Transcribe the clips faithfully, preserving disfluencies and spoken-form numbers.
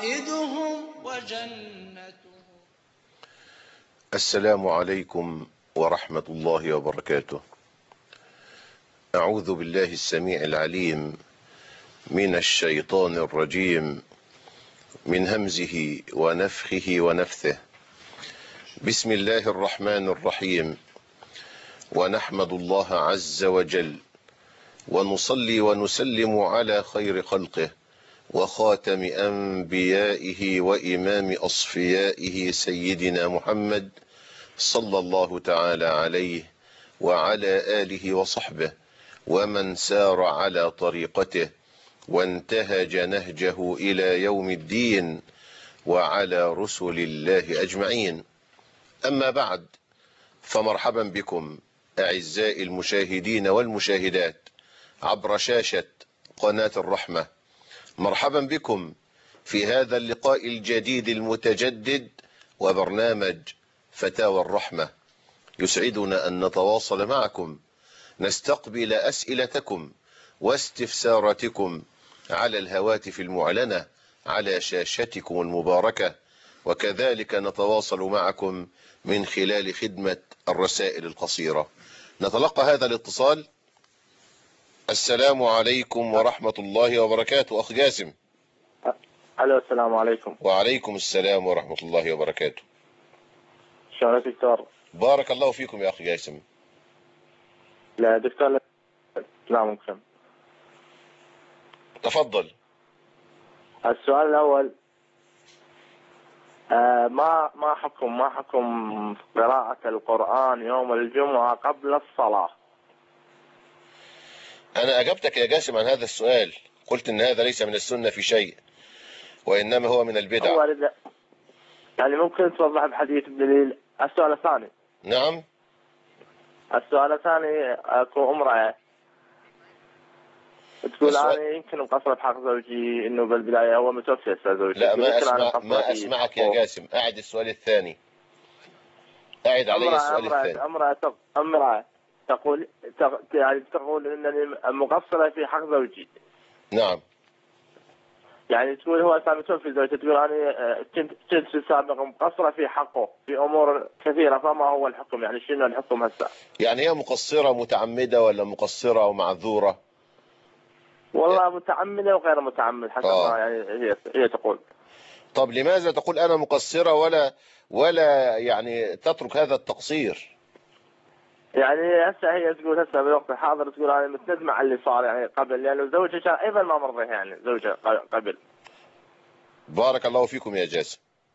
قائدهم وجنته. السلام عليكم ورحمة الله وبركاته. أعوذ بالله السميع العليم من الشيطان الرجيم من همزه ونفخه ونفثه. بسم الله الرحمن الرحيم. ونحمد الله عز وجل ونصلي ونسلم على خير خلقه وخاتم أنبيائه وإمام أصفيائه سيدنا محمد صلى الله تعالى عليه وعلى آله وصحبه ومن سار على طريقته وانتهج نهجه إلى يوم الدين وعلى رسل الله أجمعين. أما بعد، فمرحبا بكم أعزائي المشاهدين والمشاهدات عبر شاشة قناة الرحمة. مرحبا بكم في هذا اللقاء الجديد المتجدد وبرنامج فتاوى الرحمة. يسعدنا أن نتواصل معكم، نستقبل أسئلتكم واستفساراتكم على الهواتف المعلنة على شاشتكم المباركة، وكذلك نتواصل معكم من خلال خدمة الرسائل القصيرة. نتلقى هذا الاتصال. السلام عليكم ورحمة الله وبركاته. أخ جاسم. الو السلام عليكم. وعليكم السلام ورحمة الله وبركاته. شلونك دكتور؟ بارك الله فيكم يا أخي جاسم. لا دكتور، لا ممكن. تفضل. السؤال الأول، آه ما ما حكم ما حكم قراءة القرآن يوم الجمعة قبل الصلاة؟ أنا أجبتك يا جاسم عن هذا السؤال، قلت إن هذا ليس من السنة في شيء، وإنما هو من البدع. هو يعني ممكن توضح بحديث بدليل. السؤال الثاني. نعم. السؤال الثاني، أكو امرأة تقول السؤال... أنا يمكن مقصرة بحق زوجي، إنه بالبداية هو متوفي زوجي. لا ما أسمع ما أسمعك يا جاسم. أعد السؤال الثاني. أعد علي السؤال الثاني. امرأة امرأة تقول يعني تقول إنني مقصرة في حق زوجي. نعم. يعني تقول هو كان متوفي زوجته، تقول أنا كنت كنت في السابق مقصرة في حقه في أمور كثيرة، فما هو الحكم؟ يعني شنو الحكم هسه؟ يعني هي مقصرة متعمدة ولا مقصرة ومعذورة؟ والله متعمدة وغير متعمد حسب آه. ما يعني هي هي تقول. طب لماذا تقول أنا مقصرة ولا ولا يعني تترك هذا التقصير؟ يعني هسه هي تقول هسه بالوقت الحاضر تقول أنا متندمة على اللي صار يعني قبل، لأنه يعني زوجها كان أيضا ما مرضيه يعني زوجها قبل. بارك الله فيكم يا جاسم.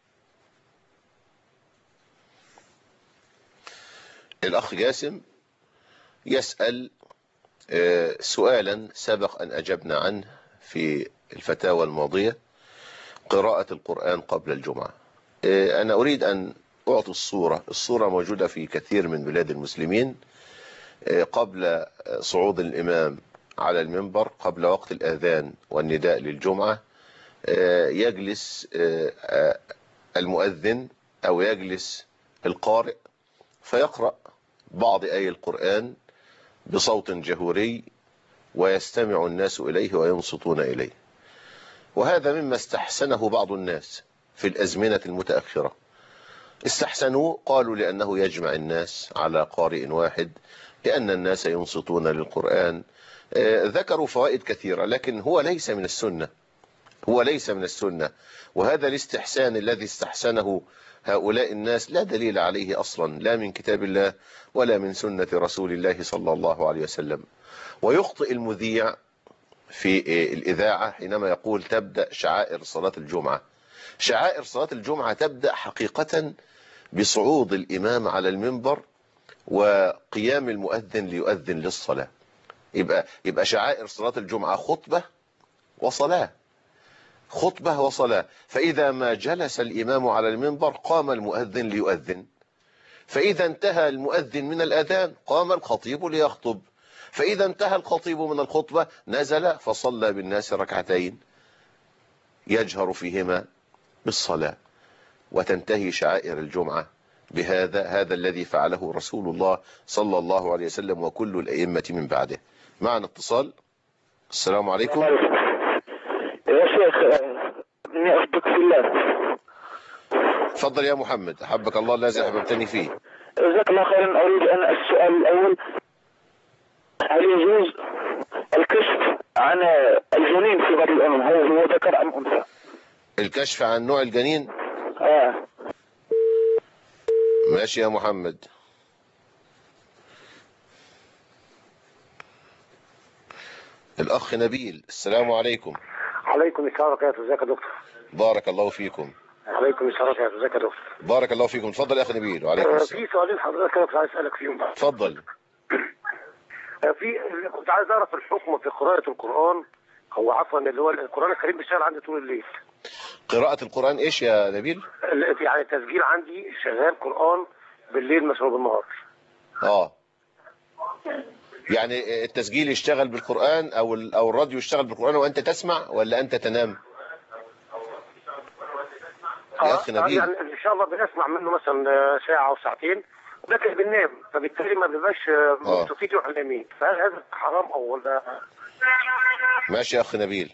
الأخ جاسم يسأل سؤالا سبق أن أجبنا عنه في الفتاوى الماضية: قراءة القرآن قبل الجمعة. أنا أريد أن أعطي الصورة. الصورة موجودة في كثير من بلاد المسلمين. قبل صعود الإمام على المنبر، قبل وقت الأذان والنداء للجمعة، يجلس المؤذن أو يجلس القارئ فيقرأ بعض آي القرآن بصوت جهوري، ويستمع الناس إليه وينصتون إليه. وهذا مما استحسنه بعض الناس في الأزمنة المتأخرة. استحسنوه، قالوا لأنه يجمع الناس على قارئ واحد، لأن الناس ينصتون للقرآن. ذكروا فوائد كثيرة، لكن هو ليس من السنة. هو ليس من السنة. وهذا الاستحسان الذي استحسنه هؤلاء الناس لا دليل عليه أصلا، لا من كتاب الله ولا من سنة رسول الله صلى الله عليه وسلم. ويخطئ المذيع في الإذاعة حينما يقول تبدأ شعائر صلاة الجمعة. شعائر صلاة الجمعة تبدأ حقيقة بصعود الإمام على المنبر وقيام المؤذن ليؤذن للصلاة. يبقى يبقى شعائر صلاة الجمعة خطبة وصلاة، خطبة وصلاة. فإذا ما جلس الإمام على المنبر قام المؤذن ليؤذن، فإذا انتهى المؤذن من الأذان قام الخطيب ليخطب، فإذا انتهى الخطيب من الخطبة نزل فصلى بالناس ركعتين يجهر فيهما بالصلاة، وتنتهي شعائر الجمعة بهذا هذا الذي فعله رسول الله صلى الله عليه وسلم وكل الأئمة من بعده. معنا اتصال. السلام عليكم. يا شيخ، إني أحبك في الله. تفضل يا محمد، أحبك الله الذي أحببتني فيه. جزاك الله خيرا. أريد أن السؤال الأول: هل يجوز الكشف عن الجنين في بطن الأم، هل هو ذكر أم أنثى؟ الكشف عن نوع الجنين؟ آه. ماشي يا محمد. الأخ نبيل، السلام عليكم. عليكم السلام ورحمة الله. ازيك يا دكتور؟ بارك الله فيكم. عليكم السلام ورحمة الله. ازيك يا دكتور؟ بارك الله فيكم. اتفضل يا أخي نبيل. وعليكم آه السلام. في سؤالين حضرتك كده كنت عايز أسألك فيهم بقى. اتفضل. آه في كنت عايز أعرف الحكم في قراءة القرآن، هو عفوا اللي هو القرآن الكريم بيشتغل عندي طول الليل. قراءة القرآن إيش يا نبيل؟ يعني تسجيل عندي شغال قرآن بالليل مشروب بالنهار. آه يعني التسجيل يشتغل بالقرآن أو أو الراديو يشتغل بالقرآن وأنت تسمع ولا أنت تنام؟ يا أخي نبيل. يعني إن شاء الله بنسمع منه مثلا ساعة أو ساعتين لكن بننام، فبالتالي ما بيبقاش مبسوطين واحنا نايمين، فهل هذا حرام أو ولا؟ ماشي يا أخي نبيل.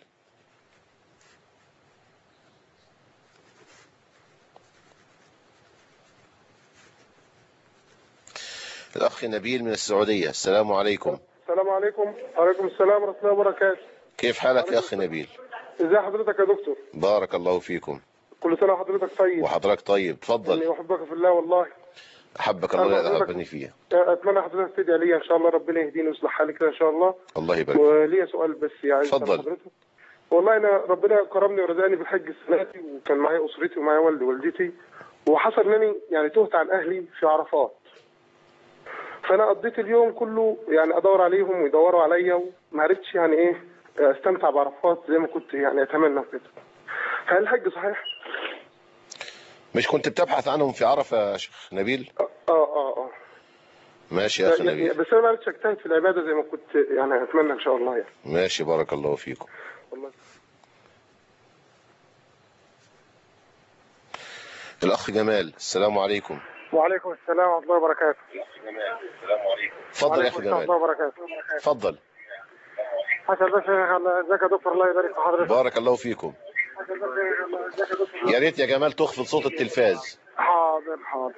الأخ نبيل من السعودية، السلام عليكم. السلام عليكم. وعليكم السلام ورحمة الله وبركاته. كيف حالك يا أخي نبيل؟ ازي حضرتك يا دكتور؟ بارك الله فيكم. كل سنة وحضرتك طيب. وحضرتك طيب. تفضل. اني احبك في الله والله. أحبك الله الذي أحبني فيه. أتمنى حضرتك تدعي لي إن شاء الله، ربنا يهديني ويصلح حالي كده إن شاء الله. الله يبارك. وليا سؤال بس يعني. تفضل. والله أنا ربنا كرمني ورزقني بالحج السنة دي، وكان معايا أسرتي ومعايا والدي ووالدتي، وحصل إنني يعني تهت عن أهلي في عرفات. فأنا قضيت اليوم كله يعني أدور عليهم ويدوروا عليا، وما عرفتش يعني إيه استمتع بعرفات زي ما كنت يعني أتمنى كده. هل الحج صحيح؟ مش كنت بتبحث عنهم في عرفة يا شيخ نبيل؟ اه اه اه ماشي يا أخي يعني نبيل. بس أنا ما عرفتش أجتهد في العبادة زي ما كنت يعني أتمنى إن شاء الله يعني. ماشي بارك الله فيكم. والله. الأخ جمال، السلام عليكم. وعليكم السلام ورحمة الله وبركاته. تفضل يا أخي جمال. تفضل. حسن بس ازيك يا دكتور؟ الله يبارك في حضرتك. بارك الله فيكم. يا ريت يا جمال تخفض صوت التلفاز. حاضر حاضر.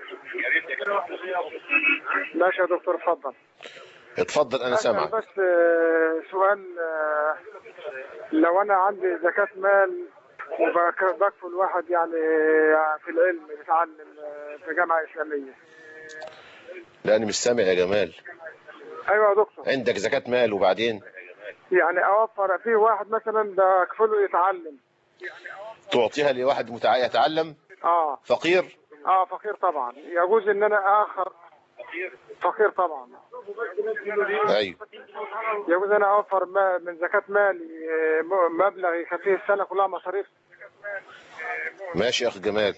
ماشي يا دكتور اتفضل. اتفضل أنا سامعك. بس سؤال، لو أنا عندي زكاة مال وبكفل واحد يعني في العلم بيتعلم في جامعة إسلامية. لا أنا مش سامع يا جمال. أيوة يا دكتور. عندك زكاة مال وبعدين؟ يعني أوفر فيه واحد مثلا بكفله يتعلم. تعطيها لواحد متع... يتعلم؟ اه فقير؟ اه فقير طبعا. يجوز ان انا اخر فقير طبعا. ايوه. يجوز انا اوفر ما من زكاة مالي مبلغ يكفيه السنة كلها مصاريف. ماشي يا اخي جمال.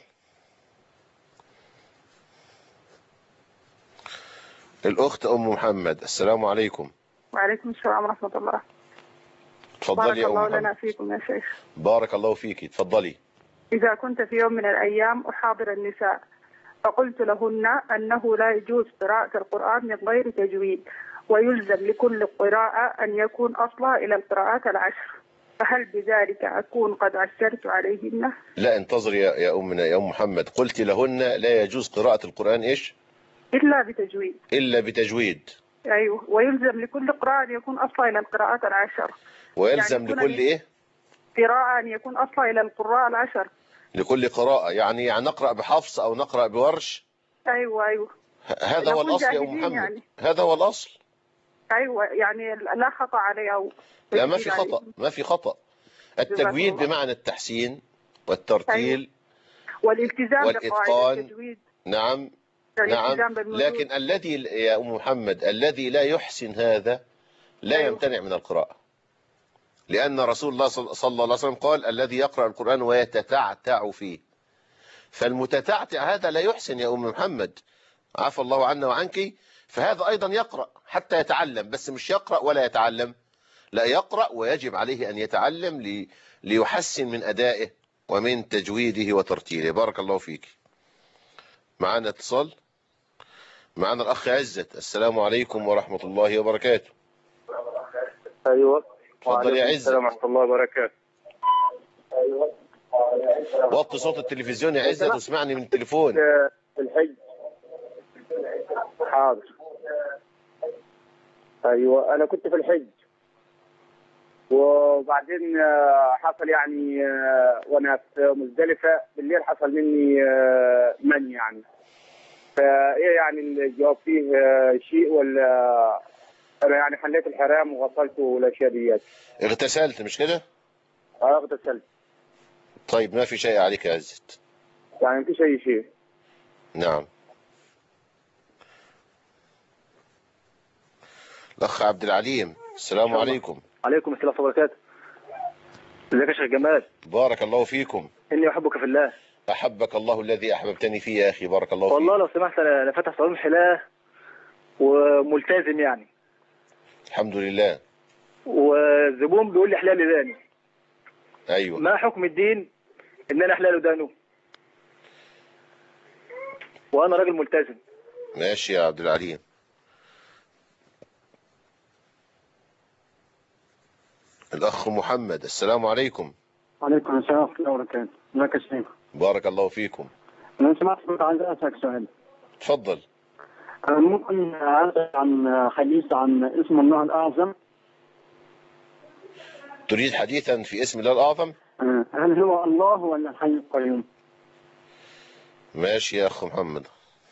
الاخت ام محمد، السلام عليكم. وعليكم السلام ورحمة الله. تفضلي يا ام محمد. بارك الله لنا فيكم يا شيخ. بارك الله فيكي. تفضلي. إذا كنت في يوم من الأيام أحاضر النساء فقلت لهن أنه لا يجوز قراءة القرآن من غير تجويد، ويلزم لكل قراءة أن يكون أصلها إلى القراءات العشر، فهل بذلك أكون قد عسرت عليهن؟ لا انتظري يا يا أمنا يا أم محمد. قلت لهن لا يجوز قراءة القرآن إيش؟ إلا بتجويد. إلا بتجويد. أيوه. ويلزم لكل قراءة أن يكون أصلها إلى القراءات العشر. ويلزم يعني لكل إيه؟ قراءة أن يكون أصلها إلى القراء العشر. لكل قراءة يعني يعني نقرأ بحفص أو نقرأ بورش. أيوه أيوه. هذا هو الأصل يا أم محمد. يعني. هذا هو الأصل. أيوه يعني لا خطأ عليه أو لا ما في خطأ. ما في خطأ. التجويد بمعنى التحسين والترتيل. أيوه. والالتزام والإتقان. التجويد. نعم نعم. لكن الذي يا أم محمد الذي لا يحسن هذا لا أيوه. يمتنع من القراءة، لأن رسول الله صلى الله عليه وسلم قال الذي يقرأ القرآن ويتتعتع فيه. فالمتتعتع هذا لا يحسن يا أم محمد، عفى الله عنا وعنك. فهذا أيضا يقرأ حتى يتعلم، بس مش يقرأ ولا يتعلم، لا يقرأ ويجب عليه أن يتعلم لي ليحسن من أدائه ومن تجويده وترتيله. بارك الله فيك. معنا اتصال. معنا الأخ عزت، السلام عليكم ورحمة الله وبركاته. أيوة. تفضل يا عزت. السلام ورحمة الله وبركاته. أيوة. وطي صوت التلفزيون يا عزت واسمعني من التليفون. في الحج. حاضر. ايوه انا كنت في الحج وبعدين حصل يعني وانا في مزدلفه بالليل حصل مني من يعني فايه يعني الجواب فيه شيء ولا انا يعني حليت الحرام وغسلته والاشياء ديت. اغتسلت مش كده؟ اه اغتسلت. طيب ما في شيء عليك يا عزت. يعني مفيش اي شيء. نعم. الاخ عبد العليم السلام عليكم. عليكم السلام ورحمه الله وبركاته. ازيك يا شيخ جمال؟ بارك الله فيكم. اني احبك في الله. احبك الله الذي احببتني فيه يا اخي. بارك الله فيك. والله لو سمحت انا فاتح صالون حلاه وملتزم يعني. الحمد لله. والزبون بيقول لي حلال داني. ايوه. ما حكم الدين ان انا احلال دانه وانا راجل ملتزم؟ ماشي يا عبد العليم. الأخ محمد السلام عليكم. وعليكم السلام ورحمة الله وبركاته. ازيك يا شيخ؟ بارك الله فيكم. لو سمحت كنت عايز أسألك سؤال. تفضل. ممكن أسأل عن حديث عن اسم الله الأعظم؟ تريد حديثا في اسم الله الأعظم؟ هل هو الله ولا الحي القيوم؟ ماشي يا أخ محمد.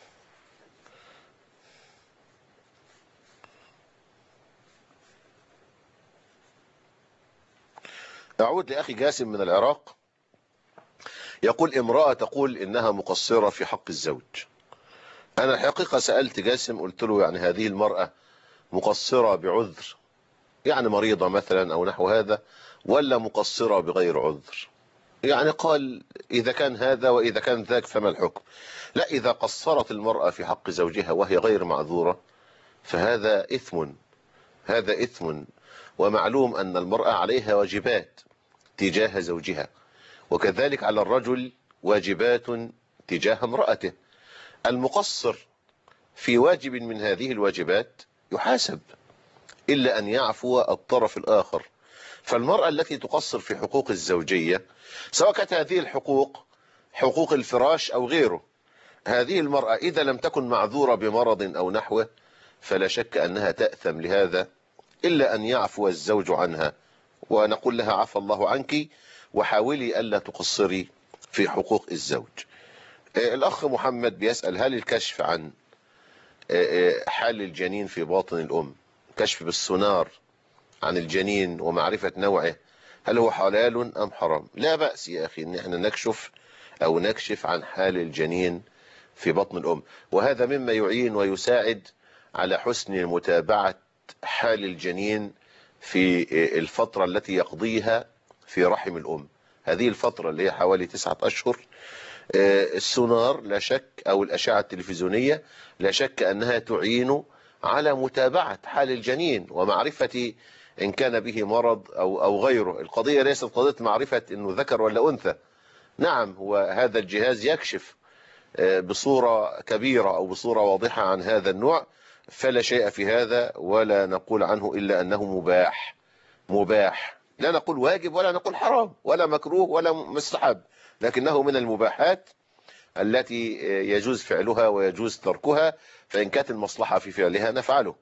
أعود لأخي جاسم من العراق. يقول امرأة تقول إنها مقصرة في حق الزوج. أنا الحقيقة سألت جاسم قلت له يعني هذه المرأة مقصرة بعذر يعني مريضة مثلا أو نحو هذا ولا مقصرة بغير عذر؟ يعني قال إذا كان هذا وإذا كان ذاك فما الحكم؟ لا، إذا قصرت المرأة في حق زوجها وهي غير معذورة فهذا إثم، هذا إثم. ومعلوم أن المرأة عليها واجبات تجاه زوجها وكذلك على الرجل واجبات تجاه امرأته. المقصر في واجب من هذه الواجبات يحاسب إلا أن يعفو الطرف الآخر. فالمرأة التي تقصر في حقوق الزوجية سواء كانت هذه الحقوق حقوق الفراش أو غيره، هذه المرأة إذا لم تكن معذورة بمرض أو نحوه فلا شك أنها تأثم لهذا إلا أن يعفو الزوج عنها ونقول لها عفى الله عنك وحاولي ألا تقصري في حقوق الزوج. الأخ محمد بيسأل هل الكشف عن حال الجنين في باطن الأم، كشف بالسونار عن الجنين ومعرفة نوعه، هل هو حلال أم حرام؟ لا بأس يا أخي إن احنا نكشف أو نكشف عن حال الجنين في بطن الأم، وهذا مما يعين ويساعد على حسن متابعة حال الجنين في الفترة التي يقضيها في رحم الأم. هذه الفترة اللي هي حوالي تسعة أشهر، السونار لا شك أو الأشعة التلفزيونية لا شك أنها تعين على متابعة حال الجنين ومعرفة إن كان به مرض أو أو غيره. القضية ليست قضية معرفة إنه ذكر ولا أنثى. نعم هو هذا الجهاز يكشف بصورة كبيرة أو بصورة واضحة عن هذا النوع، فلا شيء في هذا ولا نقول عنه إلا أنه مباح. مباح لا نقول واجب ولا نقول حرام ولا مكروه ولا مستحب، لكنه من المباحات التي يجوز فعلها ويجوز تركها، فإن كانت المصلحة في فعلها نفعله.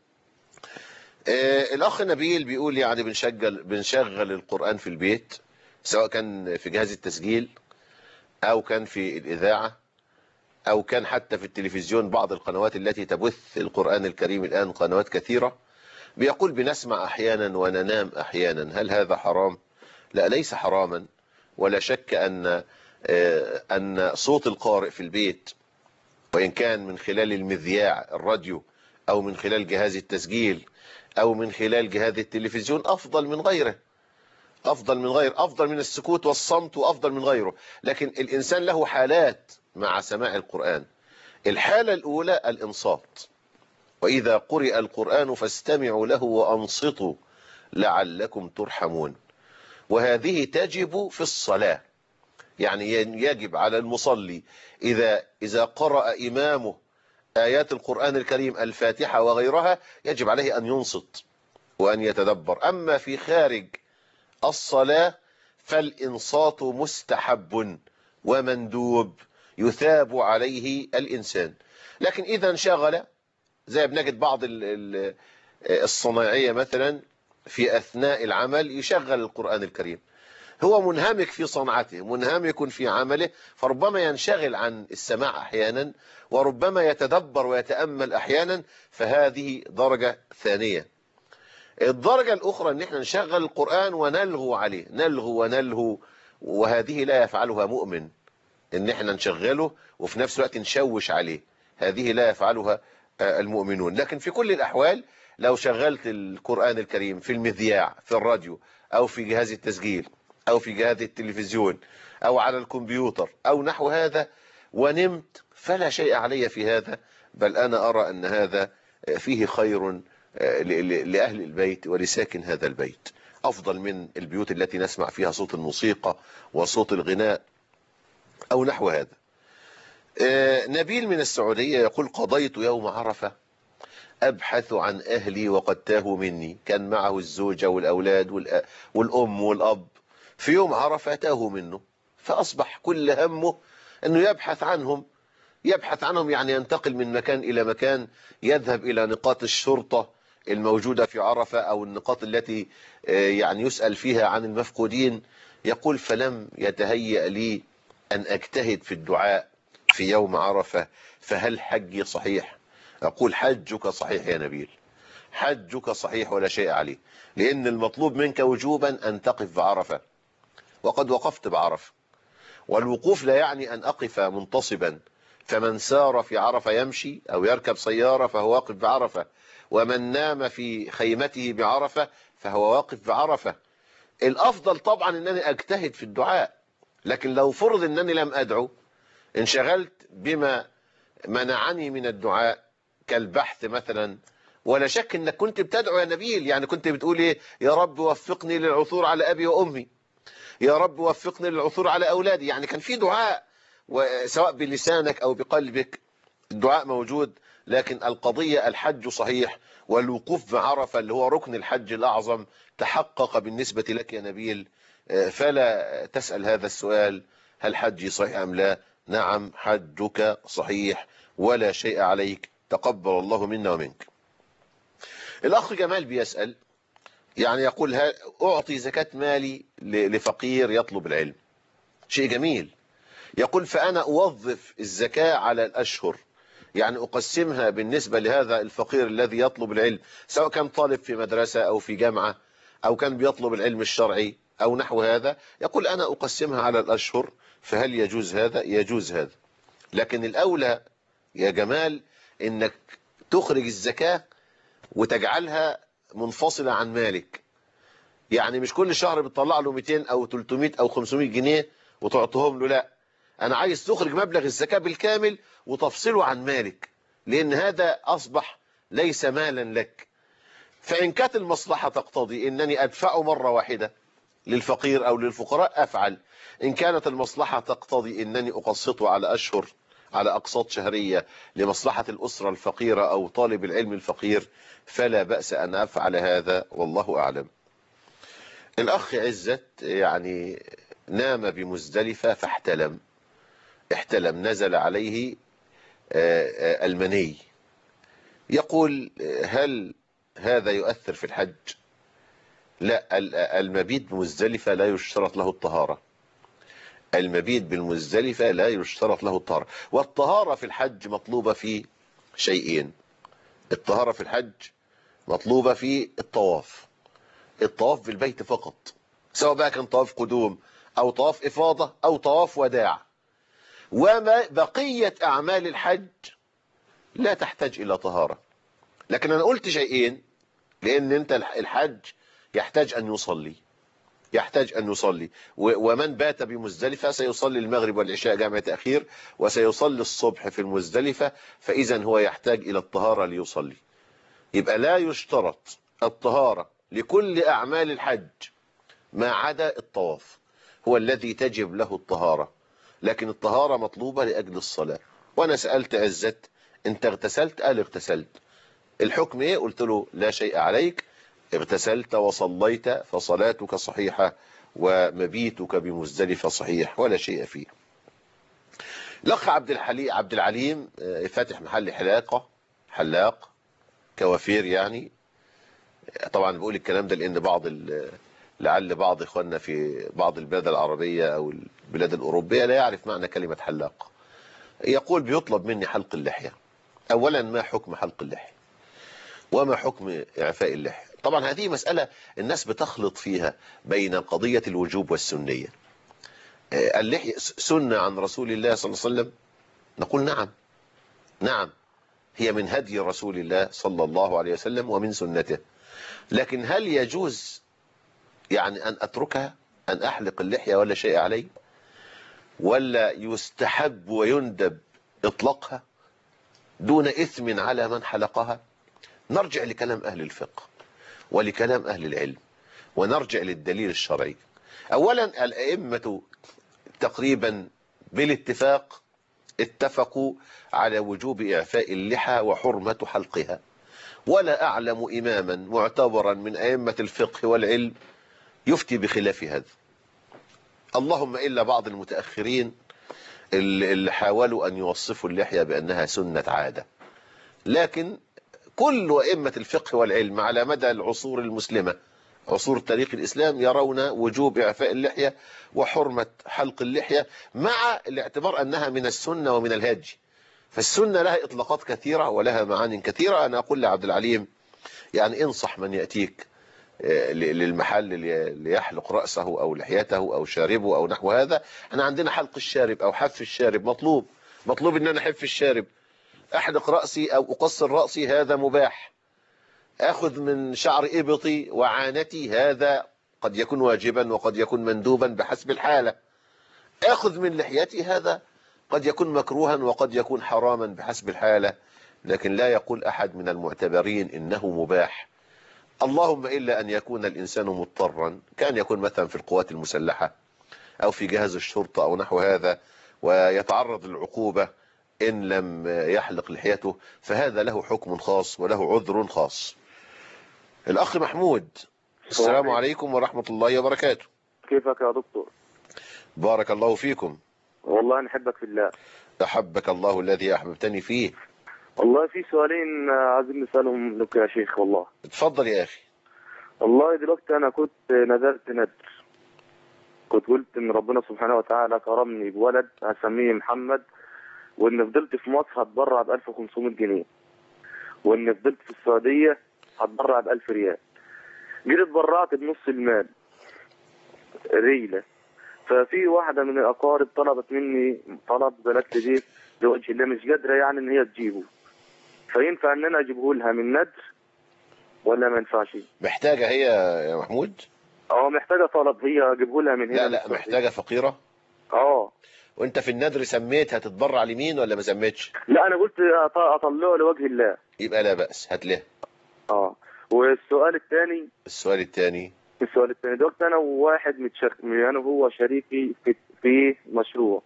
الأخ نبيل بيقول يعني بنشغل بنشغل القرآن في البيت سواء كان في جهاز التسجيل أو كان في الإذاعة أو كان حتى في التلفزيون، بعض القنوات التي تبث القرآن الكريم الآن قنوات كثيرة. بيقول بنسمع أحيانا وننام أحيانا، هل هذا حرام؟ لا ليس حراما، ولا شك أن أن صوت القارئ في البيت وإن كان من خلال المذياع الراديو أو من خلال جهاز التسجيل أو من خلال جهاز التلفزيون أفضل من غيره، أفضل من غير أفضل من السكوت والصمت وأفضل من غيره. لكن الإنسان له حالات مع سماع القرآن. الحالة الأولى الإنصات، وإذا قرئ القرآن فاستمعوا له وأنصتوا لعلكم ترحمون، وهذه تجب في الصلاة. يعني يجب على المصلي إذا إذا قرأ إمامه آيات القرآن الكريم الفاتحة وغيرها يجب عليه أن ينصت وأن يتدبر. أما في خارج الصلاة فالإنصات مستحب ومندوب يثاب عليه الإنسان. لكن إذا انشغل، زي بنجد بعض الصناعية مثلا في أثناء العمل يشغل القرآن الكريم، هو منهمك في صنعته، منهمك في عمله، فربما ينشغل عن السماع أحيانا، وربما يتدبر ويتأمل أحيانا، فهذه درجة ثانية. الدرجة الأخرى أن احنا نشغل القرآن ونلغو عليه، نلغو ونلهو، وهذه لا يفعلها مؤمن، ان احنا نشغله وفي نفس الوقت نشوش عليه، هذه لا يفعلها المؤمنون. لكن في كل الأحوال لو شغلت القرآن الكريم في المذياع في الراديو أو في جهاز التسجيل أو في جهاز التلفزيون أو على الكمبيوتر أو نحو هذا ونمت، فلا شيء علي في هذا، بل أنا أرى أن هذا فيه خير لأهل البيت ولساكن هذا البيت، أفضل من البيوت التي نسمع فيها صوت الموسيقى وصوت الغناء أو نحو هذا. نبيل من السعودية يقول: قضيت يوم عرفة أبحث عن أهلي وقد تاهوا مني، كان معه الزوجة والأولاد والأم والأب، في يوم عرفة تاهوا منه، فأصبح كل همه أنه يبحث عنهم، يبحث عنهم يعني ينتقل من مكان إلى مكان، يذهب إلى نقاط الشرطة الموجودة في عرفة أو النقاط التي يعني يسأل فيها عن المفقودين. يقول: فلم يتهيأ لي أن أجتهد في الدعاء في يوم عرفة، فهل حجي صحيح؟ أقول: حجك صحيح يا نبيل، حجك صحيح ولا شيء عليه، لأن المطلوب منك وجوبا أن تقف بعرفة، وقد وقفت بعرفة، والوقوف لا يعني أن أقف منتصبا، فمن سار في عرفة يمشي أو يركب سيارة فهو واقف بعرفة، ومن نام في خيمته بعرفة فهو واقف بعرفة. الأفضل طبعا أنني أجتهد في الدعاء، لكن لو فرض أنني لم أدعو، انشغلت بما منعني من الدعاء كالبحث مثلا، ولا شك أنك كنت بتدعو يا نبيل، يعني كنت بتقول إيه؟ يا رب وفقني للعثور على أبي وأمي، يا رب وفقني للعثور على أولادي، يعني كان في دعاء، وسواء بلسانك أو بقلبك الدعاء موجود. لكن القضية الحج صحيح، والوقوف بعرفة اللي هو ركن الحج الأعظم تحقق بالنسبة لك يا نبيل، فلا تسأل هذا السؤال: هل حجي صحيح أم لا؟ نعم، حجك صحيح ولا شيء عليك، تقبل الله منا ومنك. الأخ جمال بيسأل، يعني يقول: أعطي زكاة مالي لفقير يطلب العلم، شيء جميل. يقول: فأنا أوظف الزكاة على الأشهر، يعني أقسمها بالنسبة لهذا الفقير الذي يطلب العلم، سواء كان طالب في مدرسة أو في جامعة أو كان بيطلب العلم الشرعي أو نحو هذا. يقول: أنا أقسمها على الأشهر، فهل يجوز هذا؟ يجوز هذا، لكن الأولى يا جمال إنك تخرج الزكاة وتجعلها منفصلة عن مالك، يعني مش كل شهر بتطلع له مئتين أو ثلاثمئة أو خمسمئة جنيه وتعطيهم له، لا، أنا عايز تخرج مبلغ الزكاة بالكامل وتفصله عن مالك، لأن هذا أصبح ليس مالا لك. فإن كانت المصلحة تقتضي أنني أدفعه مرة واحدة للفقير أو للفقراء أفعل، إن كانت المصلحة تقتضي أنني أقسطه على أشهر، على أقساط شهرية لمصلحة الأسرة الفقيرة أو طالب العلم الفقير، فلا بأس أن أفعل هذا، والله أعلم. الأخ عزت يعني نام بمزدلفة فاحتلم، احتلم، نزل عليه المني، يقول: هل هذا يؤثر في الحج؟ لا، المبيت بمزدلفة لا يشترط له الطهارة، المبيت بالمزدلفة لا يشترط له الطهارة. والطهارة في الحج مطلوبة في شيئين: الطهارة في الحج مطلوبة في الطواف، الطواف بالبيت فقط، سواء بقى كان طواف قدوم أو طواف إفاضة أو طواف وداع، وما بقية أعمال الحج لا تحتاج إلى طهارة. لكن أنا قلت شيئين، لأن أنت الحج يحتاج أن يصلي، يحتاج أن يصلي، ومن بات بمزدلفة سيصلي المغرب والعشاء جمع تأخير، وسيصلي الصبح في المزدلفة، فإذا هو يحتاج إلى الطهارة ليصلي. يبقى لا يشترط الطهارة لكل أعمال الحج ما عدا الطواف، هو الذي تجب له الطهارة، لكن الطهارة مطلوبة لأجل الصلاة. وأنا سألت عزت: أنت اغتسلت؟ قال: اغتسلت. الحكم إيه؟ قلت له: لا شيء عليك، اغتسلت وصليت فصلاتك صحيحة ومبيتك بمزدلفة صحيح ولا شيء فيه. الأخ عبد الحليم عبد العليم فاتح محل حلاقة حلاق كوافير يعني. طبعا بقول الكلام ده لأن بعض لعل بعض إخواننا في بعض البلاد العربية أو البلاد الأوروبية لا يعرف معنى كلمة حلاق. يقول بيطلب مني حلق اللحية. أولا ما حكم حلق اللحية وما حكم إعفاء اللحية؟ طبعا هذه مسألة الناس بتخلط فيها بين قضية الوجوب والسنية. اللحية سنة عن رسول الله صلى الله عليه وسلم؟ نقول نعم نعم، هي من هدي رسول الله صلى الله عليه وسلم ومن سنته. لكن هل يجوز يعني أن أتركها، أن أحلق اللحية ولا شيء علي، ولا يستحب ويندب إطلاقها دون إثم على من حلقها؟ نرجع لكلام أهل الفقه ولكلام أهل العلم ونرجع للدليل الشرعي. أولا الأئمة تقريبا بالاتفاق اتفقوا على وجوب إعفاء اللحى وحرمة حلقها، ولا أعلم إماما معتبرا من أئمة الفقه والعلم يفتي بخلاف هذا، اللهم إلا بعض المتأخرين اللي حاولوا أن يوصفوا اللحية بأنها سنة عادة. لكن كل أئمة الفقه والعلم على مدى العصور المسلمة، عصور تاريخ الإسلام، يرون وجوب إعفاء اللحية وحرمة حلق اللحية، مع الاعتبار أنها من السنة ومن الهدي. فالسنة لها إطلاقات كثيرة ولها معاني كثيرة. أنا أقول لعبد العليم يعني انصح من يأتيك للمحل ليحلق رأسه أو لحيته أو شاربه أو نحو هذا. أنا عندنا حلق الشارب أو حف الشارب مطلوب، مطلوب أن أنا أحف الشارب. أحلق رأسي أو أقصر رأسي هذا مباح. أخذ من شعر إبطي وعانتي هذا قد يكون واجبا وقد يكون مندوبا بحسب الحالة. أخذ من لحيتي هذا قد يكون مكروها وقد يكون حراما بحسب الحالة. لكن لا يقول أحد من المعتبرين إنه مباح، اللهم إلا أن يكون الإنسان مضطرا، كان يكون مثلا في القوات المسلحة أو في جهاز الشرطة أو نحو هذا ويتعرض للعقوبة إن لم يحلق لحيته، فهذا له حكم خاص وله عذر خاص. الأخ محمود، السلام عليكم ورحمة الله وبركاته. كيفك يا دكتور؟ بارك الله فيكم. والله نحبك في الله. أحبك الله الذي أحببتني فيه. والله في سؤالين عايزين نسألهم لك يا شيخ. والله اتفضل يا أخي. والله دلوقتي أنا كنت نذرت ندر، كنت قلت إن ربنا سبحانه وتعالى كرمني بولد هسميه محمد، وإن فضلت في مصر هتبرع ب ألف وخمسمائة جنيه، وإن فضلت في السعودية هتبرع ب ألف ريال. جيت اتبرعت بنص المال ريلة، ففي واحدة من الأقارب طلبت مني طلب قالت لي دي لوجه الله مش قادرة يعني إن هي تجيبه، فينفع إن أنا أجيبه لها من ندر ولا ما ينفعش؟ محتاجة هي يا محمود؟ اه محتاجة طلب هي أجيبه لها من هنا. لا لا محتاجة فقيرة. اه وانت في النذر سميت هتتبرع لمين ولا ما سميتش؟ لا انا قلت اطلعه لوجه الله. يبقى لا بأس، هات له. اه والسؤال الثاني السؤال الثاني السؤال الثاني دكتور، انا وواحد متشارك، انا وهو شريكي في في مشروع،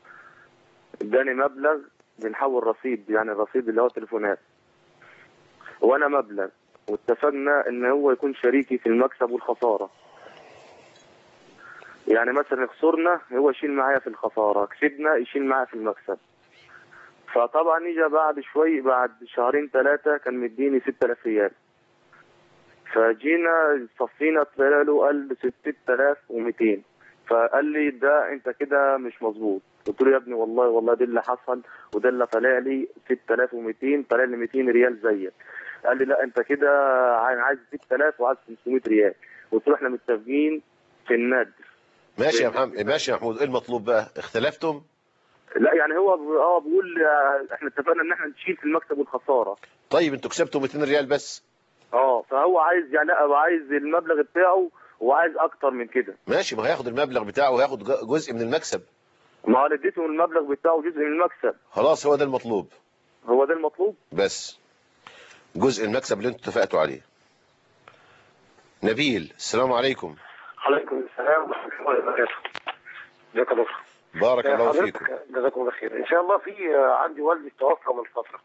اداني مبلغ بنحول رصيد، يعني الرصيد اللي هو تليفونات، وانا مبلغ، واتفقنا ان هو يكون شريكي في المكسب والخساره. يعني مثلا خسرنا هو يشيل معايا في الخساره، كسبنا يشيل معايا في المكسب. فطبعا اجى بعد شوي، بعد شهرين ثلاثه كان مديني ستة آلاف ريال، فجينا صفينا طلع له قال ستة آلاف ومئتين، فقال لي ده انت كده مش مظبوط. قلت له يا ابني والله والله ده اللي حصل وده اللي طلع لي ستة آلاف ومئتين، طلع لي مئتين ريال زيك. قال لي لا انت كده عايز ستة آلاف وعايز خمسمائة ريال. قلت له احنا متفقين في النادر. ماشي يا محمد، ماشي يا محمود، ايه المطلوب بقى؟ اختلفتم؟ لا يعني هو اه بيقول احنا اتفقنا ان احنا نشيل في المكسب والخساره. طيب انتوا كسبتوا مئتين ريال بس. اه فهو عايز يعني لا هو عايز المبلغ بتاعه وعايز اكتر من كده. ماشي، ما هياخد المبلغ بتاعه وهياخد جزء من المكسب. ما هو اديته المبلغ بتاعه جزء من المكسب. خلاص هو ده المطلوب. هو ده المطلوب بس جزء المكسب اللي انتوا اتفقتوا عليه. نبيل، السلام عليكم. عليكم السلام ورحمه الله وبركاته. ازيك يا دكتور؟ بارك الله فيكم. جزاكم الله خير. ان شاء الله في عندي والدي توفى من فتره،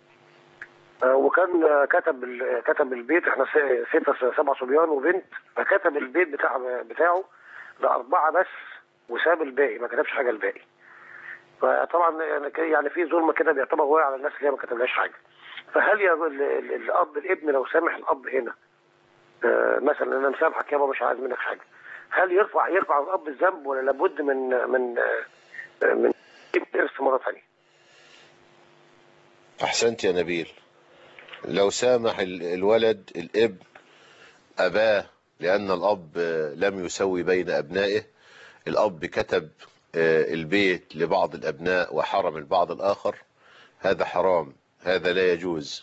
وكان كتب كتب البيت، احنا ستة سبع صبيان وبنت، فكتب البيت بتاع بتاعه ده أربعة بس وساب الباقي، ما كتبش حاجة الباقي. فطبعا يعني في ظلم كده بيعتبر واقع على الناس اللي هي ما كتبلهاش حاجة. فهل يا الأب الابن لو سامح الأب هنا آه مثلا أنا مسامحك يابا مش عايز منك حاجة، هل يرفع يرفع الأب الذنب ولا لابد من من آه من إرث مرة ثانية؟ أحسنت يا نبيل. لو سامح الولد الابن أباه لأن الأب لم يسوي بين أبنائه، الأب كتب البيت لبعض الأبناء وحرم البعض الآخر، هذا حرام، هذا لا يجوز.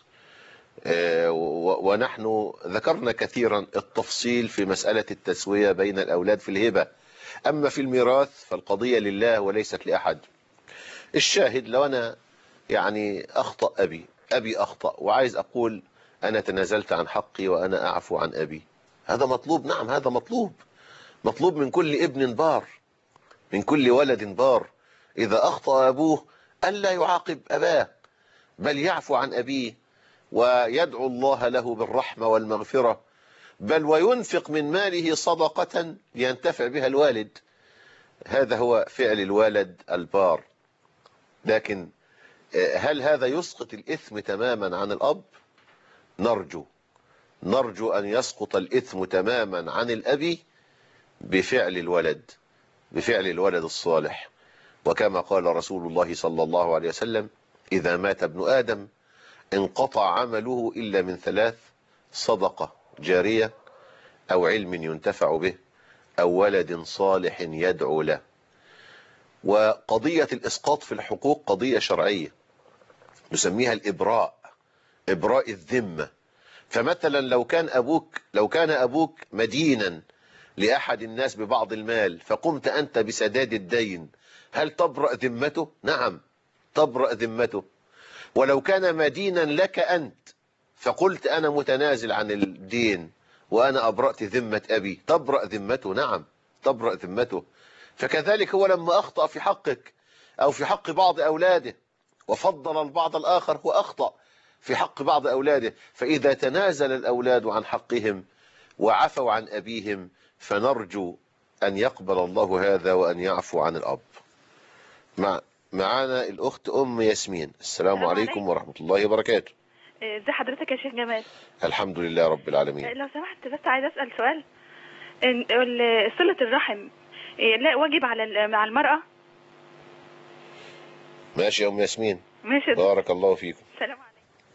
ونحن ذكرنا كثيرا التفصيل في مسألة التسوية بين الأولاد في الهبة. أما في الميراث فالقضية لله وليست لأحد. الشاهد لو أنا يعني أخطأ أبي أبي أخطأ وعايز أقول أنا تنازلت عن حقي وأنا أعفو عن أبي، هذا مطلوب. نعم هذا مطلوب، مطلوب من كل ابن بار، من كل ولد بار إذا أخطأ أبوه ألا يعاقب أباه، بل يعفو عن أبيه ويدعو الله له بالرحمة والمغفرة، بل وينفق من ماله صدقة ينتفع بها الوالد. هذا هو فعل الوالد البار. لكن هل هذا يسقط الإثم تماما عن الأب؟ نرجو نرجو أن يسقط الإثم تماما عن الأب بفعل الولد، بفعل الولد الصالح. وكما قال رسول الله صلى الله عليه وسلم: إذا مات ابن آدم انقطع عمله إلا من ثلاث: صدقة جارية، أو علم ينتفع به، أو ولد صالح يدعو له. وقضية الإسقاط في الحقوق قضية شرعية نسميها الإبراء، إبراء الذمة. فمثلا لو كان أبوك لو كان أبوك مدينا لأحد الناس ببعض المال فقمت أنت بسداد الدين، هل تبرأ ذمته؟ نعم تبرأ ذمته. ولو كان مدينا لك أنت فقلت أنا متنازل عن الدين وأنا أبرأت ذمة أبي، تبرأ ذمته. نعم تبرأ ذمته. فكذلك هو لما أخطأ في حقك أو في حق بعض أولاده وفضل البعض الآخر، هو أخطأ في حق بعض أولاده، فإذا تنازل الأولاد عن حقهم وعفوا عن أبيهم فنرجو أن يقبل الله هذا وأن يعفو عن الأب. مع معانا الأخت أم ياسمين. السلام عليكم ورحمة الله وبركاته. ازي حضرتك يا شيخ جمال؟ الحمد لله رب العالمين. لو سمحت بس عايز أسأل سؤال. صلة الرحم لا واجب على مع المرأة؟ ماشي يا أم ياسمين. ماشي. بارك الله فيكم. سلام عليكم.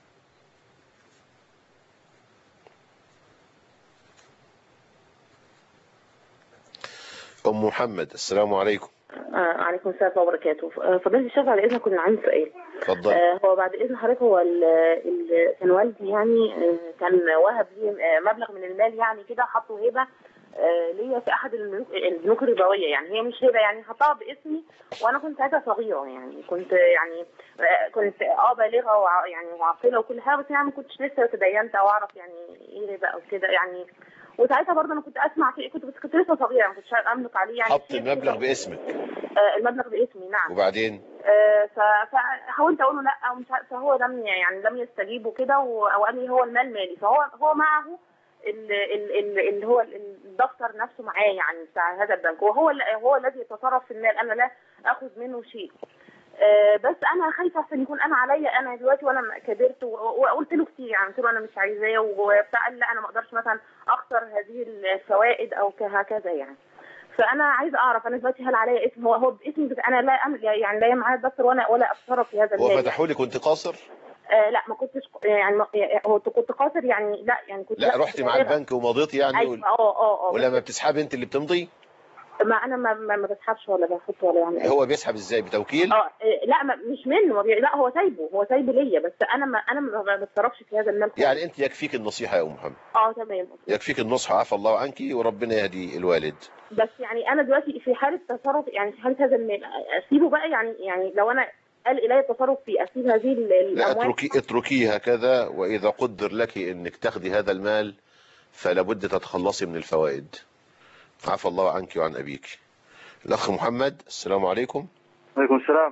أم محمد. السلام عليكم. آه عليكم السلام وبركاته. فضيلة الشيخ بعد إذنك كنا عندي سؤال. اتفضل. آه هو بعد إذن حضرتك هو ال ال كان والدي يعني آه كان وهب لي آه مبلغ من المال يعني كده، حطه هبة آه ليا في أحد البنوك الربوية، يعني هي مش هبة يعني حطها باسمي وأنا كنت ساعتها صغيرة، يعني كنت يعني آه كنت اه بالغة وع يعني وعاقلة وكل حاجة، بس يعني ما كنتش لسه تدينت أو أعرف يعني إيه هبة أو كده يعني. وساعتها برضه انا كنت اسمع فيه، كنت بس كنت لسه صغيره ما كنتش املك عليه يعني. حط المبلغ باسمك. آه المبلغ باسمي نعم. وبعدين آه فحاولت اقول له لا ومش عارفه، فهو لم يعني لم يستجيب وكده، وقال لي هو المال مالي، فهو هو معه اللي هو الدفتر نفسه معاه يعني بتاع هذا البنك، وهو هو الذي يتصرف في المال، انا لا اخذ منه شيء. أه بس انا خايفه عشان يكون انا عليا انا دلوقتي وانا كبرت، وقلت له كتير يعني قلت له انا مش عايزاه وبتاع، لا انا ما اقدرش مثلا اخسر هذه الفوائد او هكذا يعني. فانا عايزه اعرف انا دلوقتي هل عليا اسم، هو هو باسمي بس انا لا يعني لا معايا دفتر وانا ولا اتصرف في هذا المال. هو فتحوا لي كنت قاصر؟ آه لا ما كنتش يعني، هو كنت قاصر يعني، لا يعني كنت لا رحتي مع البنك ومضيتي يعني؟ ايوه اه اه اه. ولما بتسحبي انت اللي بتمضي؟ ما انا ما ما, ما بسحبش ولا بحط ولا يعني. هو بيسحب ازاي؟ بتوكيل؟ اه لا ما مش منه، لا هو سايبه هو سايبه ليا، بس انا ما انا ما بتصرفش في هذا المال. يعني انت يكفيك النصيحه يا ام محمد. اه تمام. يكفيك النصح، عفى الله عنك وربنا يهدي الوالد. بس يعني انا دلوقتي في حاله تصرف يعني في حاله هذا المال اسيبه بقى يعني يعني لو انا قال الي التصرف فيه اسيب هذه الاموال؟ لا اتركي اتركيه هكذا، واذا قدر لك انك تاخدي هذا المال فلا بد تتخلصي من الفوائد. عفى الله عنك وعن ابيك. الاخ محمد. السلام عليكم. وعليكم السلام.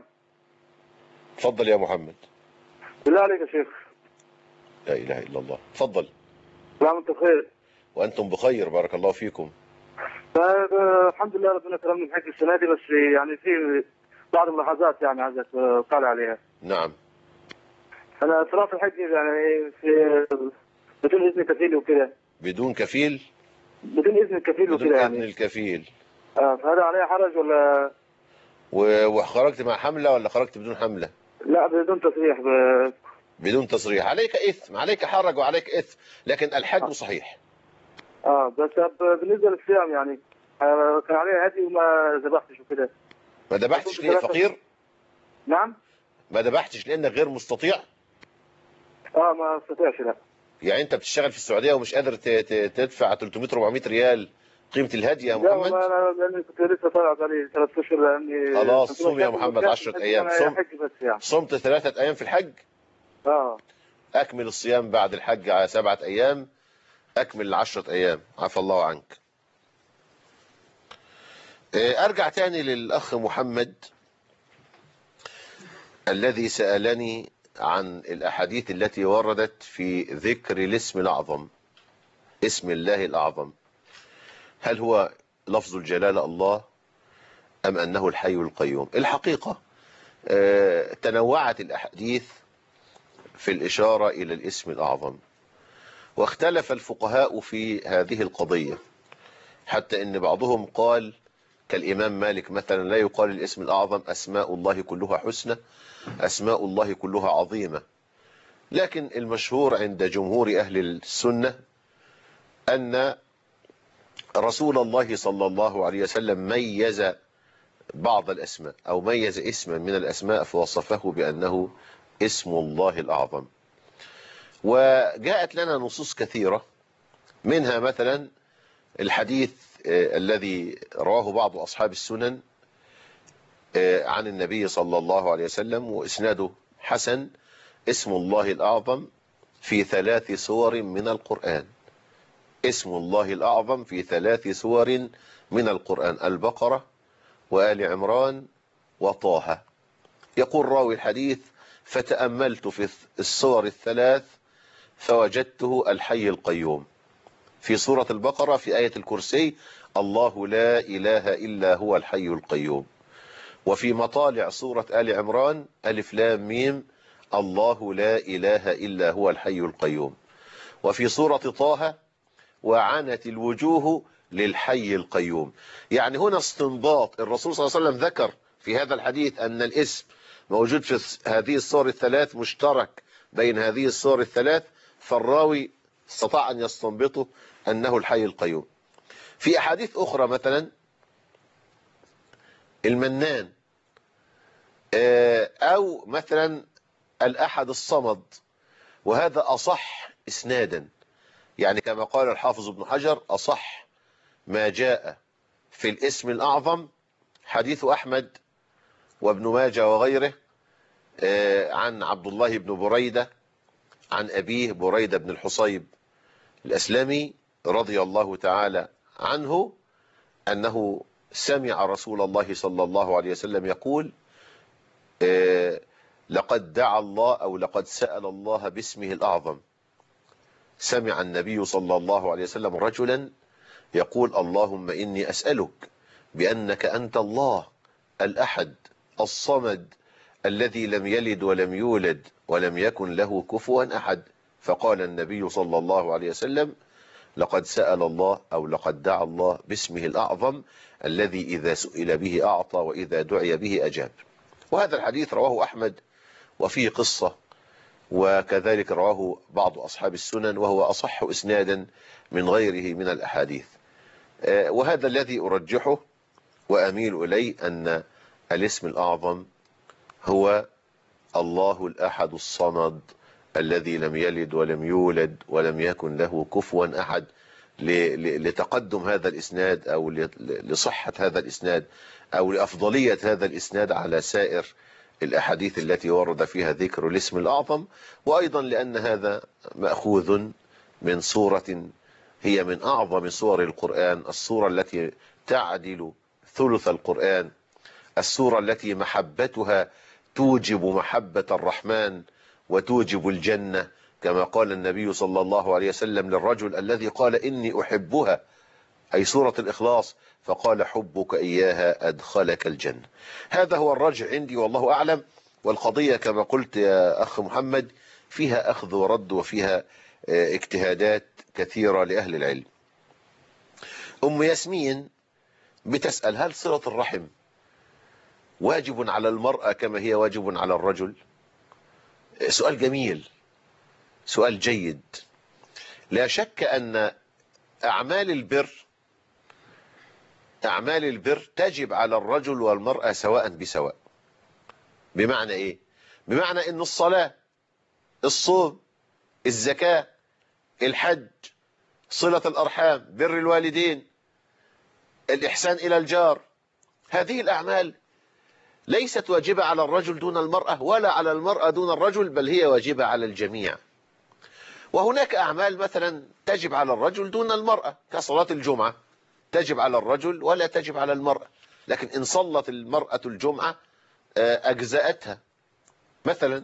تفضل يا محمد. بالله عليك يا شيخ. لا اله الا الله. تفضل. سلام، انت بخير؟ وانتم بخير، بارك الله فيكم. فالحمد لله ربنا كرمني بحج السنه دي، بس يعني في بعض الملاحظات يعني عايزك تطلع عليها. نعم. انا صراحه الحج يعني في بدون اذن كفيل وكده. بدون كفيل؟ بدون اذن الكفيل وكده يعني. بدون اذن الكفيل. اه فهذا عليه حرج ولا؟ وخرجت مع حمله ولا خرجت بدون حمله؟ لا بدون تصريح. ب... بدون تصريح. عليك اثم، عليك حرج وعليك اثم، لكن الحج صحيح. اه بس بالنسبه للصيام يعني آه كان عليه هدي وما ذبحتش وكده. ما ذبحتش ليه فقير؟ نعم. ما ذبحتش لانك غير مستطيع؟ اه ما استطيعش لا. يعني انت بتشتغل في السعوديه ومش قادر تدفع ثلاثمائة أربعمائة ريال قيمه الهدي يا محمد؟ لا انا لاني كنت لسه طالع بقالي ثلاث اشهر لاني خلاص صوم يا محمد عشرة ايام. صم... يعني. صمت ثلاثه ايام في الحج؟ اه اكمل الصيام بعد الحج على سبعه ايام، اكمل العشرة ايام عفى الله عنك. ارجع تاني للاخ محمد الذي سألني عن الاحاديث التي وردت في ذكر الاسم الاعظم، اسم الله الاعظم، هل هو لفظ الجلالة الله ام انه الحي القيوم؟ الحقيقة تنوعت الاحاديث في الاشارة الى الاسم الاعظم، واختلف الفقهاء في هذه القضية، حتى ان بعضهم قال كالامام مالك مثلا لا يقال الاسم الاعظم اسماء الله كلها حسنى، اسماء الله كلها عظيمة. لكن المشهور عند جمهور اهل السنة ان رسول الله صلى الله عليه وسلم ميز بعض الاسماء او ميز اسما من الاسماء فوصفه بانه اسم الله الاعظم. وجاءت لنا نصوص كثيرة، منها مثلا الحديث الذي رواه بعض أصحاب السنن عن النبي صلى الله عليه وسلم وإسناده حسن، اسم الله الأعظم في ثلاث سور من القرآن. اسم الله الأعظم في ثلاث سور من القرآن: البقرة وآل عمران وطه. يقول راوي الحديث: فتأملت في السور الثلاث فوجدته الحي القيوم. في سورة البقرة في آية الكرسي: الله لا إله إلا هو الحي القيوم. وفي مطالع سورة آل عمران: ألف لام ميم الله لا إله إلا هو الحي القيوم. وفي سورة طه: وعنت الوجوه للحي القيوم. يعني هنا استنباط، الرسول صلى الله عليه وسلم ذكر في هذا الحديث أن الاسم موجود في هذه السور الثلاث، مشترك بين هذه السور الثلاث، فالراوي استطاع أن يستنبطه أنه الحي القيوم. في أحاديث أخرى مثلا المنان، أو مثلا الأحد الصمد، وهذا أصح إسنادا، يعني كما قال الحافظ ابن حجر: أصح ما جاء في الاسم الأعظم حديث أحمد وابن ماجه وغيره عن عبد الله بن بريدة عن أبيه بريدة بن الحصيب الأسلمي رضي الله تعالى عنه أنه سمع رسول الله صلى الله عليه وسلم يقول: لقد دعا الله أو لقد سأل الله باسمه الأعظم. سمع النبي صلى الله عليه وسلم رجلا يقول: اللهم إني أسألك بأنك أنت الله الأحد الصمد الذي لم يلد ولم يولد ولم يكن له كفوا أحد. فقال النبي صلى الله عليه وسلم: لقد سأل الله أو لقد دعا الله باسمه الأعظم الذي إذا سئل به أعطى وإذا دعي به أجاب. وهذا الحديث رواه أحمد وفيه قصة، وكذلك رواه بعض أصحاب السنن، وهو أصح إسنادا من غيره من الأحاديث. وهذا الذي أرجحه وأميل إليه، أن الاسم الأعظم هو الله الأحد الصمد الذي لم يلد ولم يولد ولم يكن له كفوا أحد، لتقدم هذا الإسناد أو لصحة هذا الإسناد أو لأفضلية هذا الإسناد على سائر الأحاديث التي ورد فيها ذكر الاسم الأعظم، وأيضا لأن هذا مأخوذ من سورة هي من أعظم سور القرآن، السورة التي تعدل ثلث القرآن، السورة التي محبتها توجب محبة الرحمن وتوجب الجنة، كما قال النبي صلى الله عليه وسلم للرجل الذي قال: إني أحبها أي سورة الإخلاص، فقال حبك إياها أدخلك الجنة. هذا هو الرجع عندي والله أعلم. والقضية كما قلت يا أخ محمد فيها أخذ ورد وفيها اجتهادات كثيرة لأهل العلم. أم ياسمين بتسأل هل صلة الرحم واجب على المرأة كما هي واجب على الرجل؟ سؤال جميل، سؤال جيد. لا شك أن أعمال البر أعمال البر تجب على الرجل والمرأة سواء بسواء. بمعنى إيه؟ بمعنى أن الصلاة، الصوم، الزكاة، الحج، صلة الأرحام، بر الوالدين، الإحسان إلى الجار، هذه الأعمال ليست واجبة على الرجل دون المرأة ولا على المرأة دون الرجل، بل هي واجبة على الجميع. وهناك أعمال مثلا تجب على الرجل دون المرأة كصلاة الجمعة، تجب على الرجل ولا تجب على المرأة، لكن إن صلت المرأة الجمعة أجزأتها مثلا.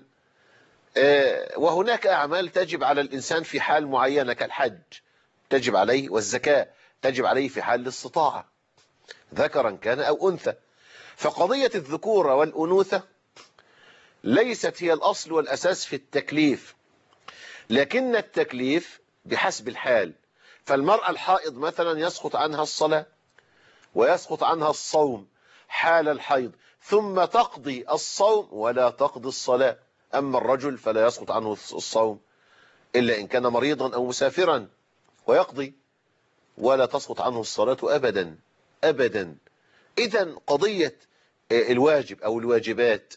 وهناك أعمال تجب على الإنسان في حال معينة كالحج تجب عليه، والزكاة تجب عليه في حال الاستطاعة ذكرا كان أو أنثى. فقضية الذكورة والأنوثة ليست هي الأصل والأساس في التكليف، لكن التكليف بحسب الحال. فالمرأة الحائض مثلا يسقط عنها الصلاة ويسقط عنها الصوم حال الحيض، ثم تقضي الصوم ولا تقضي الصلاة. أما الرجل فلا يسقط عنه الصوم إلا إن كان مريضا أو مسافرا ويقضي، ولا تسقط عنه الصلاة أبدا أبدا. إذن قضية الواجب أو الواجبات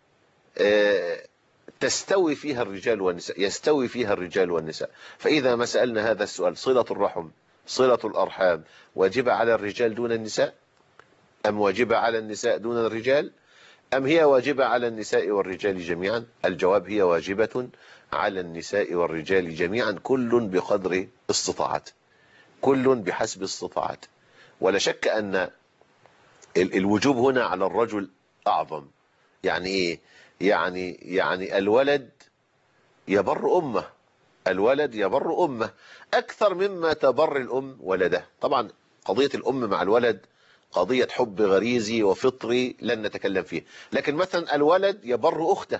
تستوي فيها الرجال والنساء، يستوي فيها الرجال والنساء. فإذا ما سألنا هذا السؤال، صلة الرحم، صلة الأرحام، واجبة على الرجال دون النساء أم واجبة على النساء دون الرجال، أم هي واجبة على النساء والرجال جميعا؟ الجواب هي واجبة على النساء والرجال جميعا، كل بقدر استطاعته، كل بحسب استطاعته. ولا شك أن الوجوب هنا على الرجل أعظم. يعني إيه؟ يعني يعني الولد يبر أمه، الولد يبر أمه أكثر مما تبر الأم ولده. طبعا قضية الأم مع الولد قضية حب غريزي وفطري لن نتكلم فيه، لكن مثلا الولد يبر أخته،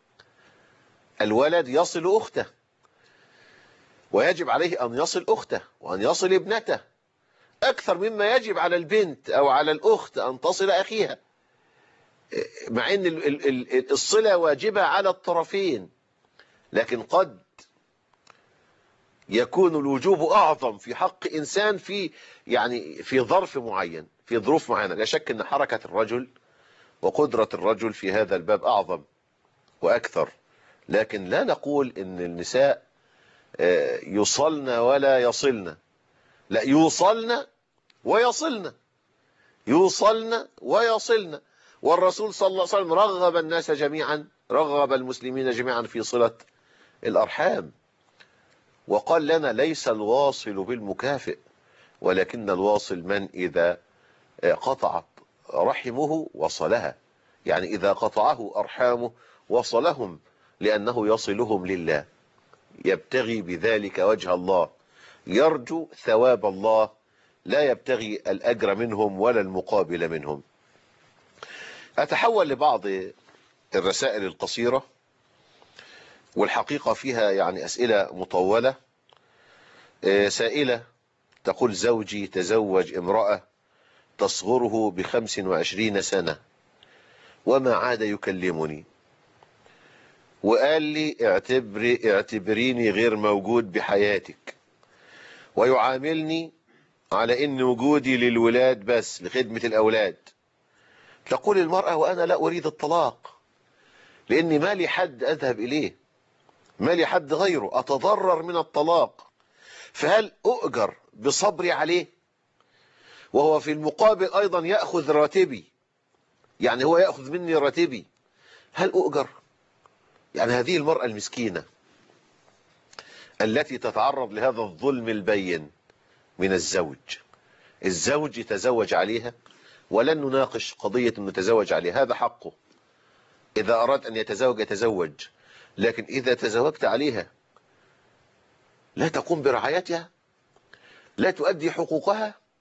الولد يصل أخته، ويجب عليه أن يصل أخته وأن يصل ابنته أكثر مما يجب على البنت أو على الأخت أن تصل أخيها، مع أن الصلة واجبة على الطرفين. لكن قد يكون الوجوب أعظم في حق إنسان في يعني في ظرف معين، في ظروف معينة. لا شك أن حركة الرجل وقدرة الرجل في هذا الباب أعظم وأكثر، لكن لا نقول أن النساء يوصلن ولا يصلن، لا، يوصلن ويصلن، يوصلن ويصلن. والرسول صلى الله عليه وسلم رغب الناس جميعا، رغب المسلمين جميعا في صلة الأرحام، وقال لنا ليس الواصل بالمكافئ، ولكن الواصل من إذا قطعت رحمه وصلها، يعني إذا قطعه أرحامه وصلهم، لأنه يصلهم لله، يبتغي بذلك وجه الله، يرجو ثواب الله، لا يبتغي الأجر منهم ولا المقابل منهم. أتحول لبعض الرسائل القصيرة، والحقيقة فيها يعني أسئلة مطولة. سائلة تقول: زوجي تزوج امرأة تصغره بخمس وعشرين سنة وما عاد يكلمني، وقال لي اعتبري اعتبريني غير موجود بحياتك، ويعاملني على ان وجودي للولاد بس، لخدمة الأولاد. تقول المرأة: وأنا لا أريد الطلاق، لأني ما لي حد أذهب إليه، ما لي حد غيره، أتضرر من الطلاق، فهل أؤجر بصبري عليه؟ وهو في المقابل أيضا يأخذ راتبي، يعني هو يأخذ مني راتبي، هل أؤجر؟ يعني هذه المرأة المسكينة التي تتعرض لهذا الظلم البين من الزوج، الزوج يتزوج عليها، ولن نناقش قضية أنه يتزوج عليها، هذا حقه، إذا أراد أن يتزوج يتزوج، لكن إذا تزوجت عليها لا تقوم برعايتها، لا تؤدي حقوقها،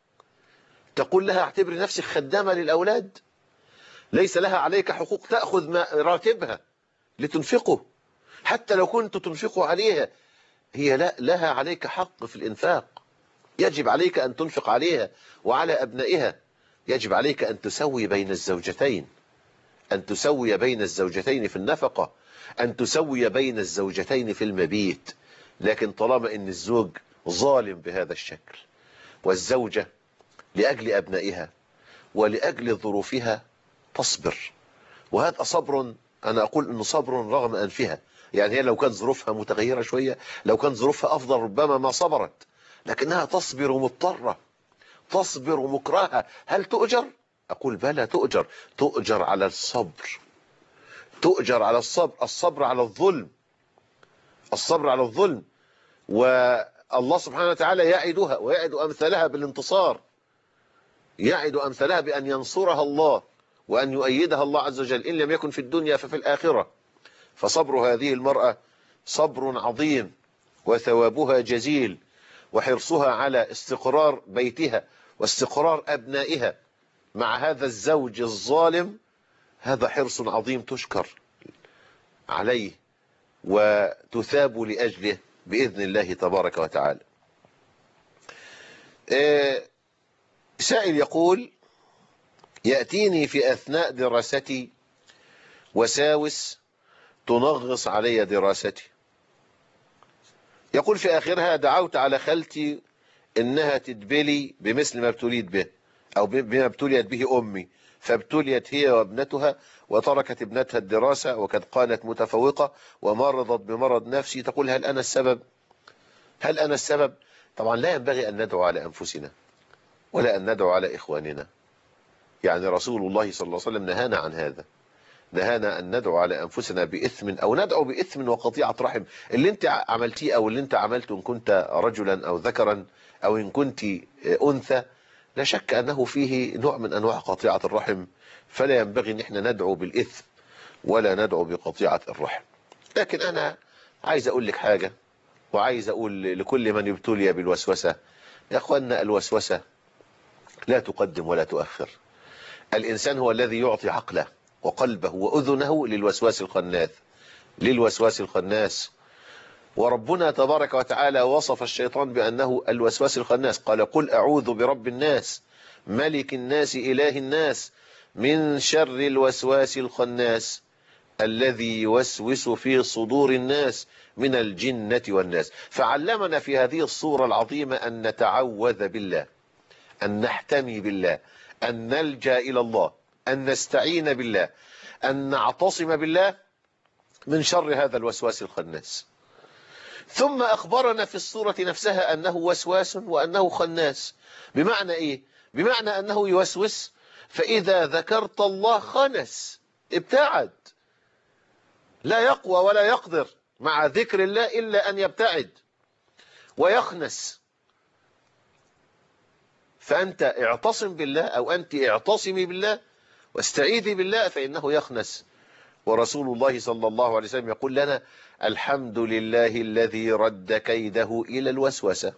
تقول لها اعتبري نفسك خدامة للأولاد، ليس لها عليك حقوق تأخذ ما راتبها لتنفقه، حتى لو كنت تنفقه عليها هي لا لها عليك حق في الإنفاق، يجب عليك أن تنفق عليها وعلى أبنائها، يجب عليك أن تسوي بين الزوجتين، أن تسوي بين الزوجتين في النفقة، أن تسوي بين الزوجتين في المبيت. لكن طالما أن الزوج ظالم بهذا الشكل والزوجة لأجل أبنائها ولأجل ظروفها تصبر، وهذا صبر، أنا أقول أنه صبر رغم أنفها، يعني هي لو كانت ظروفها متغيرة شوية، لو كانت ظروفها أفضل ربما ما صبرت، لكنها تصبر مضطرة، تصبر مكرهة. هل تؤجر؟ أقول بلى تؤجر، تؤجر على الصبر، تؤجر على الصبر، الصبر على الظلم، الصبر على الظلم. والله سبحانه وتعالى يعدها ويعد أمثالها بالانتصار، يعد أمثالها بأن ينصرها الله وأن يؤيدها الله عز وجل، إن لم يكن في الدنيا ففي الآخرة. فصبر هذه المرأة صبر عظيم وثوابها جزيل، وحرصها على استقرار بيتها واستقرار أبنائها مع هذا الزوج الظالم، هذا حرص عظيم تشكر عليه وتثاب لأجله بإذن الله تبارك وتعالى. سائل يقول: يأتيني في أثناء دراستي وساوس تنغص علي دراستي. يقول في آخرها: دعوت على خالتي إنها تدبلي بمثل ما ابتليت به أو بما ابتليت به أمي، فابتليت هي وابنتها وتركت ابنتها الدراسة وقد كانت متفوقة ومرضت بمرض نفسي. تقول: هل أنا السبب؟ هل أنا السبب؟ طبعا لا ينبغي أن ندعو على أنفسنا ولا أن ندعو على إخواننا، يعني رسول الله صلى الله عليه وسلم نهانا عن هذا، نهانا أن ندعو على أنفسنا بإثم أو ندعو بإثم وقطيعة رحم. اللي انت عملتيه أو اللي انت عملته إن كنت رجلا أو ذكرا أو إن كنت أنثى، لا شك أنه فيه نوع من أنواع قطيعة الرحم، فلا ينبغي أن احنا ندعو بالإثم ولا ندعو بقطيعة الرحم. لكن أنا عايز أقول لك حاجة، وعايز أقول لكل من ابتلي بالوسوسة: يا أخوانا، الوسوسة لا تقدم ولا تؤخر. الإنسان هو الذي يعطي عقله وقلبه وأذنه للوسواس الخناس، للوسواس الخناس. وربنا تبارك وتعالى وصف الشيطان بأنه الوسواس الخناس، قال: قل أعوذ برب الناس ملك الناس إله الناس من شر الوسواس الخناس الذي يوسوس في صدور الناس من الجنة والناس. فعلمنا في هذه الصورة العظيمة أن نتعوذ بالله، أن نحتمي بالله، أن نلجأ إلى الله، أن نستعين بالله، أن نعتصم بالله من شر هذا الوسواس الخناس. ثم أخبرنا في الصورة نفسها أنه وسواس وأنه خناس. بمعنى إيه؟ بمعنى أنه يوسوس، فإذا ذكرت الله خنس، ابتعد، لا يقوى ولا يقدر مع ذكر الله إلا أن يبتعد ويخنس. فأنت اعتصم بالله أو أنت اعتصمي بالله واستعيذي بالله فإنه يخنس. ورسول الله صلى الله عليه وسلم يقول لنا: الحمد لله الذي رد كيده إلى الوسوسة.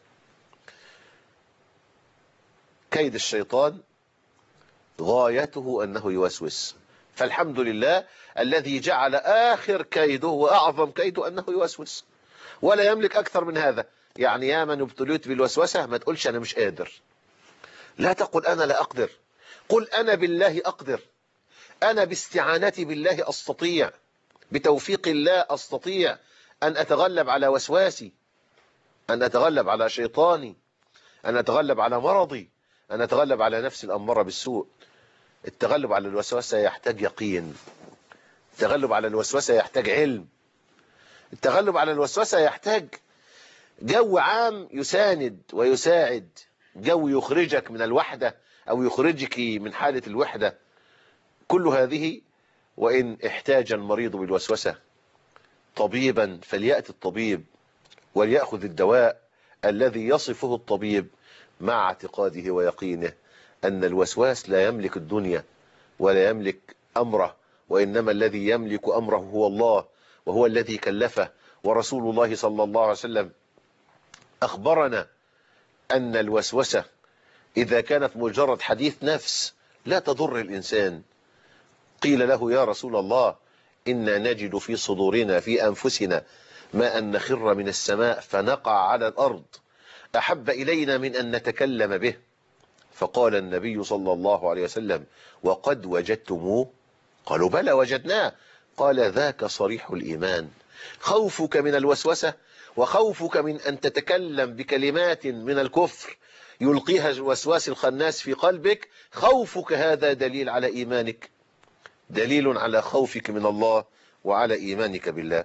كيد الشيطان غايته أنه يوسوس، فالحمد لله الذي جعل آخر كيده وأعظم كيده أنه يوسوس، ولا يملك أكثر من هذا. يعني يا من ابتليت بالوسوسة ما تقولش أنا مش قادر، لا تقل أنا لا أقدر، قل أنا بالله أقدر، أنا باستعانتي بالله أستطيع، بتوفيق الله أستطيع أن أتغلب على وسواسي، أن أتغلب على شيطاني، أن أتغلب على مرضي، أن أتغلب على نفسي الأمارة بالسوء. التغلب على الوسوسة يحتاج يقين، التغلب على الوسوسة يحتاج علم، التغلب على الوسوسة يحتاج جو عام يساند ويساعد، جو يخرجك من الوحدة أو يخرجك من حالة الوحدة. كل هذه وإن احتاج المريض بالوسوسة طبيبا فليأتي الطبيب وليأخذ الدواء الذي يصفه الطبيب مع اعتقاده ويقينه أن الوسواس لا يملك الدنيا ولا يملك أمره، وإنما الذي يملك أمره هو الله، وهو الذي كلفه. ورسول الله صلى الله عليه وسلم أخبرنا أن الوسوسة إذا كانت مجرد حديث نفس لا تضر الإنسان. قيل له يا رسول الله إنا نجد في صدورنا في أنفسنا ما أن نخر من السماء فنقع على الأرض أحب إلينا من أن نتكلم به. فقال النبي صلى الله عليه وسلم وقد وجدتموه؟ قالوا بلى وجدناه. قال ذاك صريح الإيمان. خوفك من الوسوسة وخوفك من أن تتكلم بكلمات من الكفر يلقيها الوسواس الخناس في قلبك، خوفك هذا دليل على إيمانك، دليل على خوفك من الله وعلى إيمانك بالله.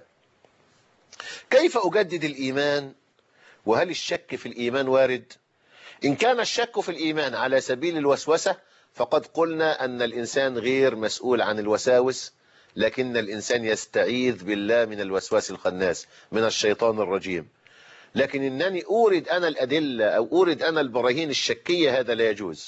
كيف أجدد الإيمان؟ وهل الشك في الإيمان وارد؟ إن كان الشك في الإيمان على سبيل الوسوسة فقد قلنا أن الإنسان غير مسؤول عن الوساوس، لكن الإنسان يستعيذ بالله من الوسواس الخناس من الشيطان الرجيم. لكن إنني أورد أنا الأدلة أو أورد أنا البراهين الشكية هذا لا يجوز.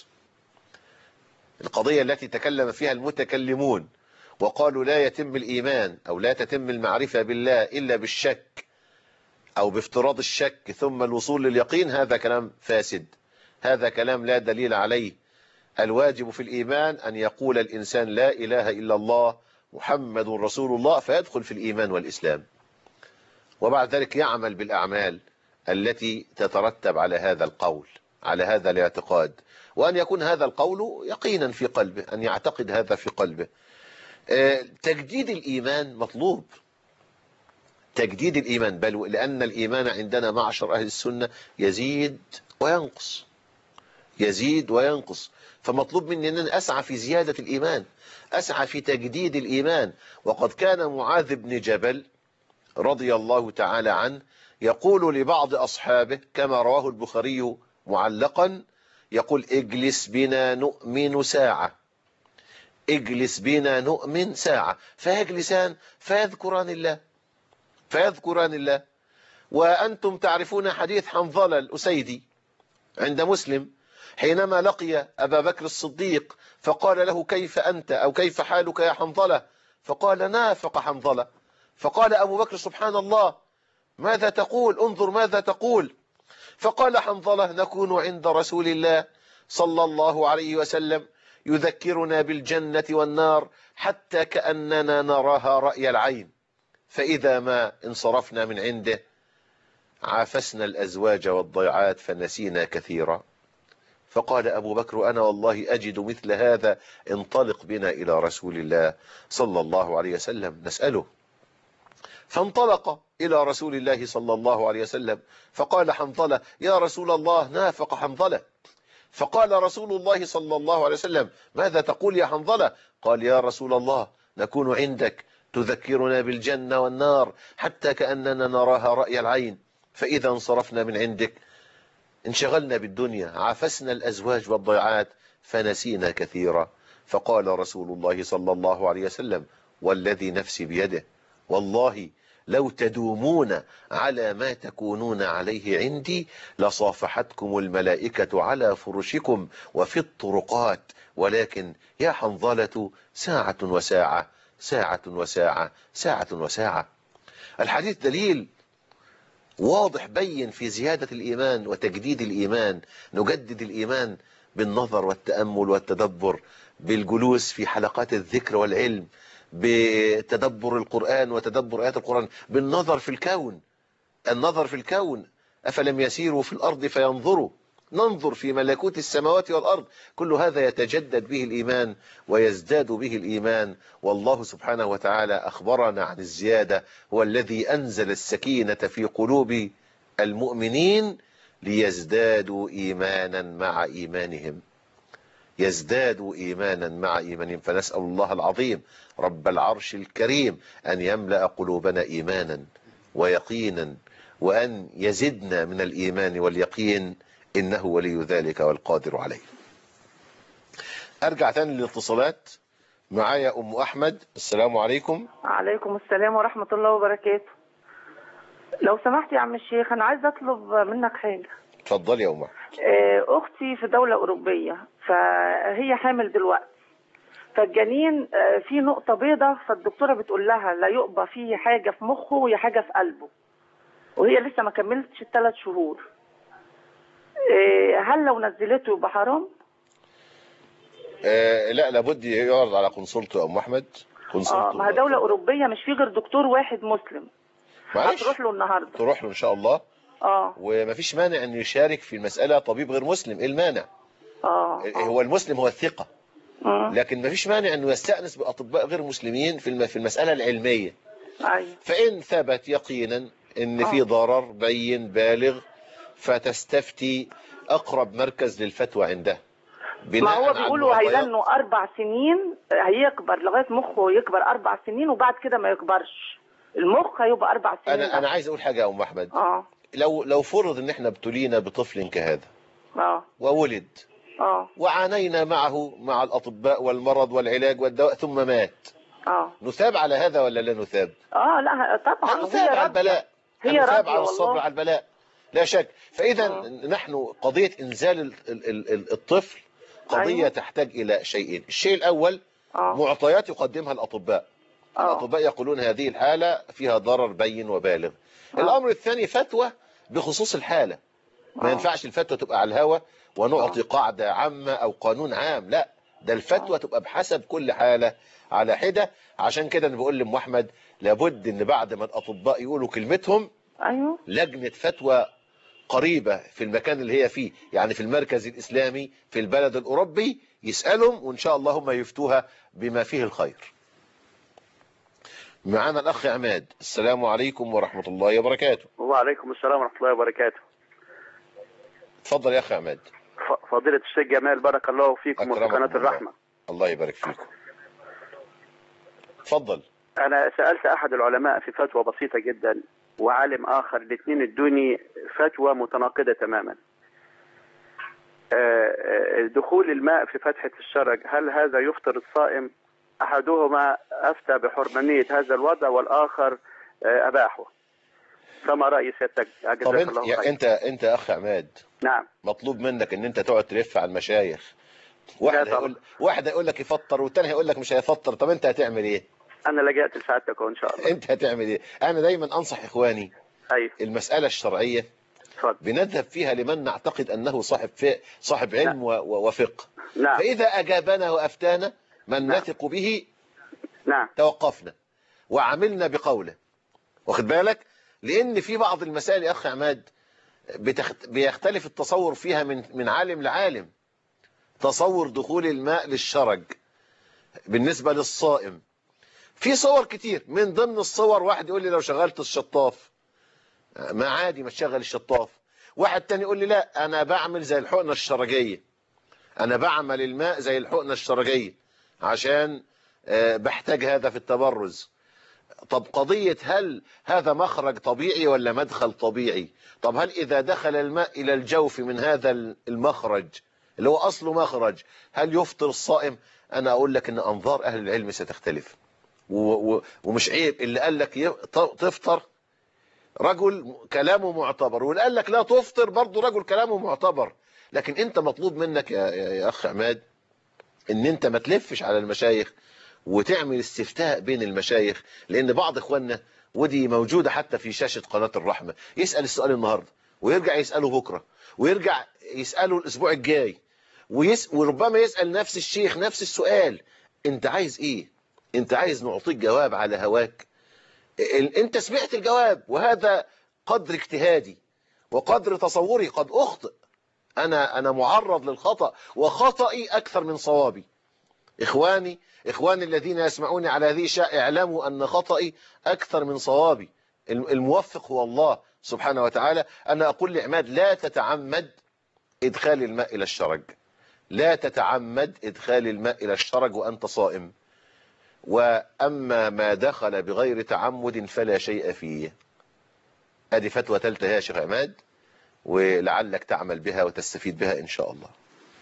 القضية التي تكلم فيها المتكلمون وقالوا لا يتم الإيمان أو لا تتم المعرفة بالله إلا بالشك أو بافتراض الشك ثم الوصول لليقين، هذا كلام فاسد، هذا كلام لا دليل عليه. الواجب في الإيمان أن يقول الإنسان لا إله إلا الله محمد رسول الله فيدخل في الإيمان والإسلام، وبعد ذلك يعمل بالأعمال التي تترتب على هذا القول، على هذا الاعتقاد، وأن يكون هذا القول يقينا في قلبه، أن يعتقد هذا في قلبه. تجديد الإيمان مطلوب، تجديد الإيمان، بل لأن الإيمان عندنا معشر أهل السنة يزيد وينقص، يزيد وينقص، فمطلوب مني أن أسعى في زيادة الإيمان، أسعى في تجديد الإيمان. وقد كان معاذ بن جبل رضي الله تعالى عنه يقول لبعض أصحابه كما رواه البخاري معلقا، يقول اجلس بنا نؤمن ساعة، اجلس بنا نؤمن ساعة، فيجلسان فيذكران الله، فيذكران الله. وأنتم تعرفون حديث حنظلة الأسيدي عند مسلم حينما لقي أبا بكر الصديق فقال له كيف أنت أو كيف حالك يا حنظلة؟ فقال نافق حنظلة. فقال أبو بكر سبحان الله ماذا تقول؟ انظر ماذا تقول. فقال حنظلة نكون عند رسول الله صلى الله عليه وسلم يذكرنا بالجنة والنار حتى كأننا نراها رأي العين، فإذا ما انصرفنا من عنده عافسنا الأزواج والضيعات فنسينا كثيرا. فقال أبو بكر أنا والله أجد مثل هذا، انطلق بنا إلى رسول الله صلى الله عليه وسلم نسأله. فانطلق إلى رسول الله صلى الله عليه وسلم فقال حنظلة يا رسول الله نافق حنظلة. فقال رسول الله صلى الله عليه وسلم ماذا تقول يا حنظلة؟ قال يا رسول الله نكون عندك تذكرنا بالجنة والنار حتى كأننا نراها رأي العين، فإذا انصرفنا من عندك انشغلنا بالدنيا عافسنا الأزواج والضيعات فنسينا كثيرا. فقال رسول الله صلى الله عليه وسلم والذي نفسي بيده والله لو تدومون على ما تكونون عليه عندي لصافحتكم الملائكة على فرشكم وفي الطرقات، ولكن يا حنظلة ساعة وساعة ساعة وساعة ساعة وساعة. الحديث دليل واضح بين في زيادة الإيمان وتجديد الإيمان. نجدد الإيمان بالنظر والتأمل والتدبر، بالجلوس في حلقات الذكر والعلم، بتدبر القرآن وتدبر آيات القرآن، بالنظر في الكون، النظر في الكون. أفلم يسيروا في الأرض فينظروا، ننظر في ملكوت السماوات والأرض. كل هذا يتجدد به الإيمان ويزداد به الإيمان. والله سبحانه وتعالى أخبرنا عن الزيادة، هو الذي أنزل السكينة في قلوب المؤمنين ليزدادوا إيمانا مع إيمانهم، يزدادوا إيمانا مع إيمانهم. فنسأل الله العظيم رب العرش الكريم أن يملأ قلوبنا إيمانا ويقينا، وأن يزدنا من الإيمان واليقين، إنه ولي ذلك والقادر عليه. أرجع تاني للاتصالات. معايا أم أحمد. السلام عليكم. عليكم السلام ورحمة الله وبركاته. لو سمحت يا عم الشيخ أنا عايز أطلب منك حاجة. اتفضل يا أم أحمد. أختي في دولة أوروبية فهي حامل دلوقتي، فالجنين في نقطة بيضة، فالدكتورة بتقول لها لا يقبى فيه حاجة في مخه وهي حاجة في قلبه، وهي لسه ما كملتش الثلاث شهور. هل لو نزلته يبقى حرام؟ آه لا، لابد يعرض على قنصلته يا ام احمد. اه ما هي دوله اوروبيه مش في غير دكتور واحد مسلم. معلش هتروح له النهارده. تروح له ان شاء الله. اه ومفيش مانع انه يشارك في المساله طبيب غير مسلم، ايه المانع؟ اه هو المسلم هو الثقه. اه لكن مفيش مانع انه يستأنس باطباء غير مسلمين في في المساله العلميه. ايوه. فان ثبت يقينا ان في ضرر بين بالغ فتستفتي اقرب مركز للفتوى عنده. ما هو بيقولوا هيلنه اربع سنين، هيكبر لغايه مخه يكبر اربع سنين وبعد كده ما يكبرش المخ، هيبقى اربع سنين. انا انا عايز اقول حاجه يا ام احمد. اه لو لو فرض ان احنا ابتلينا بطفل كهذا اه وولد اه وعانينا معه مع الاطباء والمرض والعلاج والدواء ثم مات، اه نثاب على هذا ولا لا نثاب؟ اه لا طبعا نثاب على البلاء، هي نثاب على الصبر على البلاء لا شك. فاذا آه. نحن قضيه انزال الطفل قضيه أيوة. تحتاج الى شيئين. الشيء الاول آه. معطيات يقدمها الاطباء. آه. الاطباء يقولون هذه الحاله فيها ضرر بين وبالغ. آه. الامر الثاني فتوى بخصوص الحاله. ما ينفعش الفتوى تبقى على الهوى ونعطي قاعده عامه او قانون عام، لا، ده الفتوى تبقى بحسب كل حاله على حده. عشان كده انا بقول لام احمد لابد ان بعد ما الاطباء يقولوا كلمتهم ايوه لجنه فتوى قريبه في المكان اللي هي فيه، يعني في المركز الاسلامي في البلد الاوروبي، يسالهم وان شاء الله هم يفتوها بما فيه الخير. معانا الاخ عماد. السلام عليكم ورحمه الله وبركاته. وعليكم السلام ورحمه الله وبركاته. اتفضل يا اخي عماد. فضيله الشيخ جمال بارك الله فيكم وفي قناه الرحمه. الله يبارك فيكم. اتفضل. انا سالت احد العلماء في فتوى بسيطه جدا وعالم اخر، الاثنين ادوني فتوى متناقضه تماما. دخول الماء في فتحه الشرج هل هذا يفطر الصائم؟ احدهما افتى بحرمانيه هذا الوضع والاخر اباحه. فما راي سيادتك؟ طب انت يا انت انت اخ عماد، نعم، مطلوب منك ان انت تقعد تلف على المشايخ. واحد يقول واحد يقول لك يفطر والثاني هيقول لك مش هيفطر. طب انت هتعمل ايه؟ انا لجأت لسعادتك وان شاء الله. انت هتعمل ايه؟ انا دايما انصح اخواني ايوه المساله الشرعيه فضل. بنذهب فيها لمن نعتقد انه صاحب صاحب علم نعم. وفقه. نعم. فاذا اجابنا وافتانا من نعم. نثق به نعم. توقفنا وعملنا بقوله. واخد بالك؟ لان في بعض المسائل يا اخ عماد بتخت... بيختلف التصور فيها من من عالم لعالم. تصور دخول الماء للشرج بالنسبه للصائم في صور كتير. من ضمن الصور واحد يقول لي لو شغلت الشطاف ما عادي ما تشغل الشطاف. واحد تاني يقول لي لا انا بعمل زي الحقنه الشرجيه، انا بعمل الماء زي الحقنه الشرجيه عشان بحتاج هذا في التبرز. طب قضيه هل هذا مخرج طبيعي ولا مدخل طبيعي؟ طب هل اذا دخل الماء الى الجوف من هذا المخرج اللي هو اصله مخرج هل يفطر الصائم؟ انا اقول لك ان انظار اهل العلم ستختلف. ومش عيب اللي قال لك تفطر رجل كلامه معتبر، واللي قال لك لا تفطر برضه رجل كلامه معتبر. لكن انت مطلوب منك يا, يا اخ عماد ان انت ما تلفش على المشايخ وتعمل استفتاء بين المشايخ. لان بعض اخواننا ودي موجوده حتى في شاشه قناه الرحمه يسال السؤال النهارده ويرجع يساله بكره ويرجع يساله الاسبوع الجاي ويس... وربما يسال نفس الشيخ نفس السؤال. انت عايز ايه؟ انت عايز نعطيك جواب على هواك؟ انت سمعت الجواب وهذا قدر اجتهادي وقدر تصوري قد اخطئ. انا انا معرض للخطأ وخطئي اكثر من صوابي. اخواني اخواني الذين يسمعوني على هذه الشاشة اعلموا ان خطئي اكثر من صوابي. الموفق هو الله سبحانه وتعالى. انا اقول لعماد لا تتعمد ادخال الماء الى الشرج، لا تتعمد ادخال الماء الى الشرج وانت صائم. وأما ما دخل بغير تعمد فلا شيء فيه. ادي فتوى ثالثه يا شيخ عماد ولعلك تعمل بها وتستفيد بها ان شاء الله.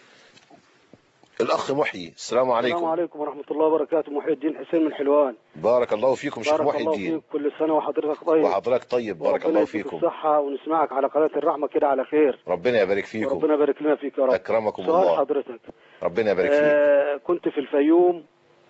الاخ محيي. السلام عليكم. السلام عليكم ورحمه الله وبركاته. محي الدين حسين من حلوان. بارك الله فيكم شيخ محي الدين. بارك الله فيك. كل سنه وحضرتك طيب. وحضرتك طيب. بارك الله فيكم. الصحه ونسمعك على قناه الرحمه كده على خير. ربنا يبارك فيكم. ربنا يبارك لنا فيك يا رب. اكرمكم الله. سؤال حضرتك. ربنا يبارك فيك. آه كنت في الفيوم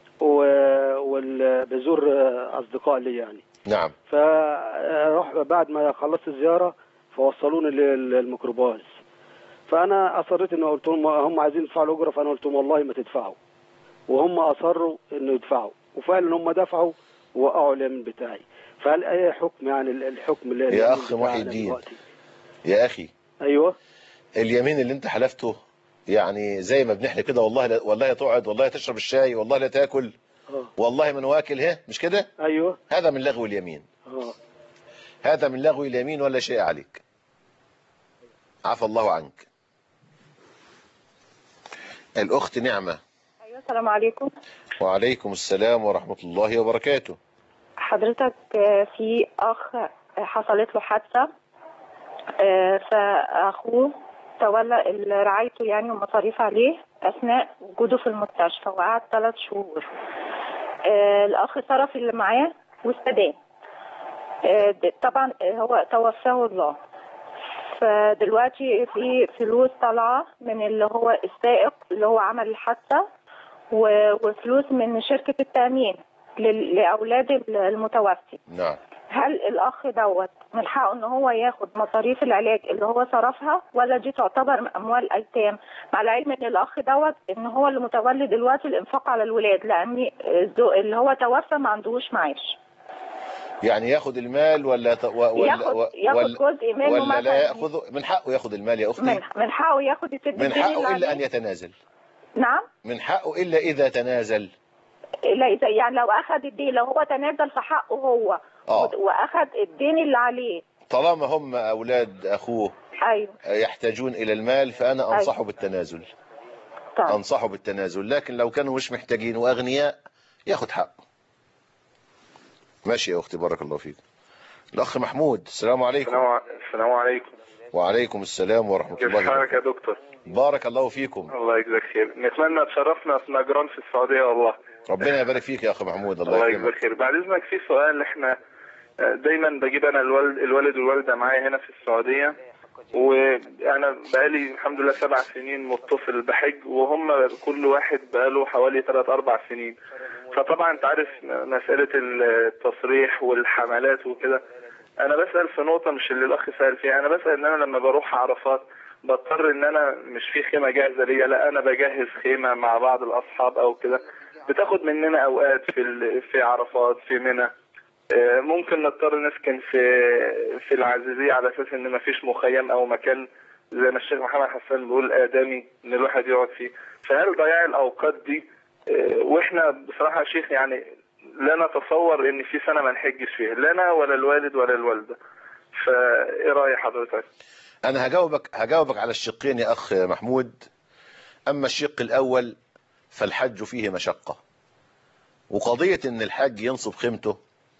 وبزور اصدقاء لي يعني. نعم. فروح بعد ما خلصت الزياره فوصلوني للميكروباص، فانا اصريت انه قلت لهم هم عايزين يدفعوا الاجره، فانا قلت لهم والله ما تدفعوا، وهم اصروا انه يدفعوا، وفعلا هم دفعوا ووقعوا اليمين بتاعي. فهل اي حكم يعني الحكم اللي يا اخ محي الدين، يا اخي ايوه اليمين اللي انت حلفته يعني زي ما بنحلف كده، والله لا والله تقعد، والله تشرب الشاي، والله لا تاكل، اه والله من واكل، ها مش كده؟ ايوه هذا من لغو اليمين. اه هذا من لغو اليمين ولا شيء عليك، عفى الله عنك. الأخت نعمة. ايوه السلام عليكم. وعليكم السلام ورحمة الله وبركاته. حضرتك في اخ حصلت له حادثه، فاخوه تولى رعايته يعني ومصاريف عليه اثناء وجوده في المستشفى، وقعد ثلاث شهور. الاخ صرف اللي معاه واستدان، طبعا هو توفاه الله. فدلوقتي في فلوس طالعه من اللي هو السائق اللي هو عمل الحادثه، وفلوس من شركه التامين لاولاد المتوفي. نعم. هل الاخ دوت من حقه ان هو ياخد مصاريف العلاج اللي هو صرفها، ولا دي تعتبر اموال ايتام؟ مع العلم ان الاخ دوت ان هو اللي متولي دلوقتي الانفاق على الولاد، لان اللي هو توفى ما عندهوش معاش. يعني ياخد المال ولا ت... ولا ياخد, ياخد ولا جزء منه، ولا لا ياخذه؟ من حقه ياخد المال يا اختي، من, من حقه ياخد يسد من حقه الا ان يتنازل. نعم، من حقه الا اذا تنازل. لا يعني لو اخذ الدين، لو هو تنازل في حقه هو آه. واخذ الدين اللي عليه، طالما هم اولاد اخوه ايوه يحتاجون الى المال فانا انصحه أيوة. بالتنازل. طيب. انصحه بالتنازل، لكن لو كانوا مش محتاجين واغنياء ياخد حقه. ماشي يا اختي، بارك الله فيك. الاخ محمود. السلام عليكم. السلام عليكم. وعليكم السلام ورحمه الله وبركاته. كيف حالك يا دكتور؟ بارك الله فيكم. الله يجزاك خير. نتمنى تشرفنا في نجران في السعوديه والله. ربنا يبارك فيك يا اخ محمود. الله, الله يجزاك خير. بعد اذنك في سؤال، احنا دايما بجيب انا الوالد الوالد والوالده معايا هنا في السعوديه، وانا بقالي الحمد لله سبع سنين متصل بحج، وهم كل واحد بقاله حوالي ثلاث اربع سنين. فطبعا انت عارف مساله التصريح والحملات وكده. انا بسال في نقطه مش اللي الاخ سال فيها، انا بسال ان انا لما بروح عرفات بضطر ان انا مش في خيمه جاهزه ليا، لا انا بجهز خيمه مع بعض الاصحاب او كده، بتاخد مننا اوقات في في عرفات في منى. ممكن نضطر نسكن في في العزيزيه على اساس ان ما فيش مخيم او مكان زي ما الشيخ محمد حسان بيقول ادمي ان الواحد يقعد فيه. فهل ضياع الاوقات دي، واحنا بصراحه يا شيخ يعني لا نتصور ان في سنه ما نحجش فيها، لا انا ولا الوالد ولا الوالده، فايه راي حضرتك؟ انا هجاوبك هجاوبك على الشقين يا اخ محمود. اما الشق الاول فالحج فيه مشقه، وقضيه ان الحج ينصب خيمته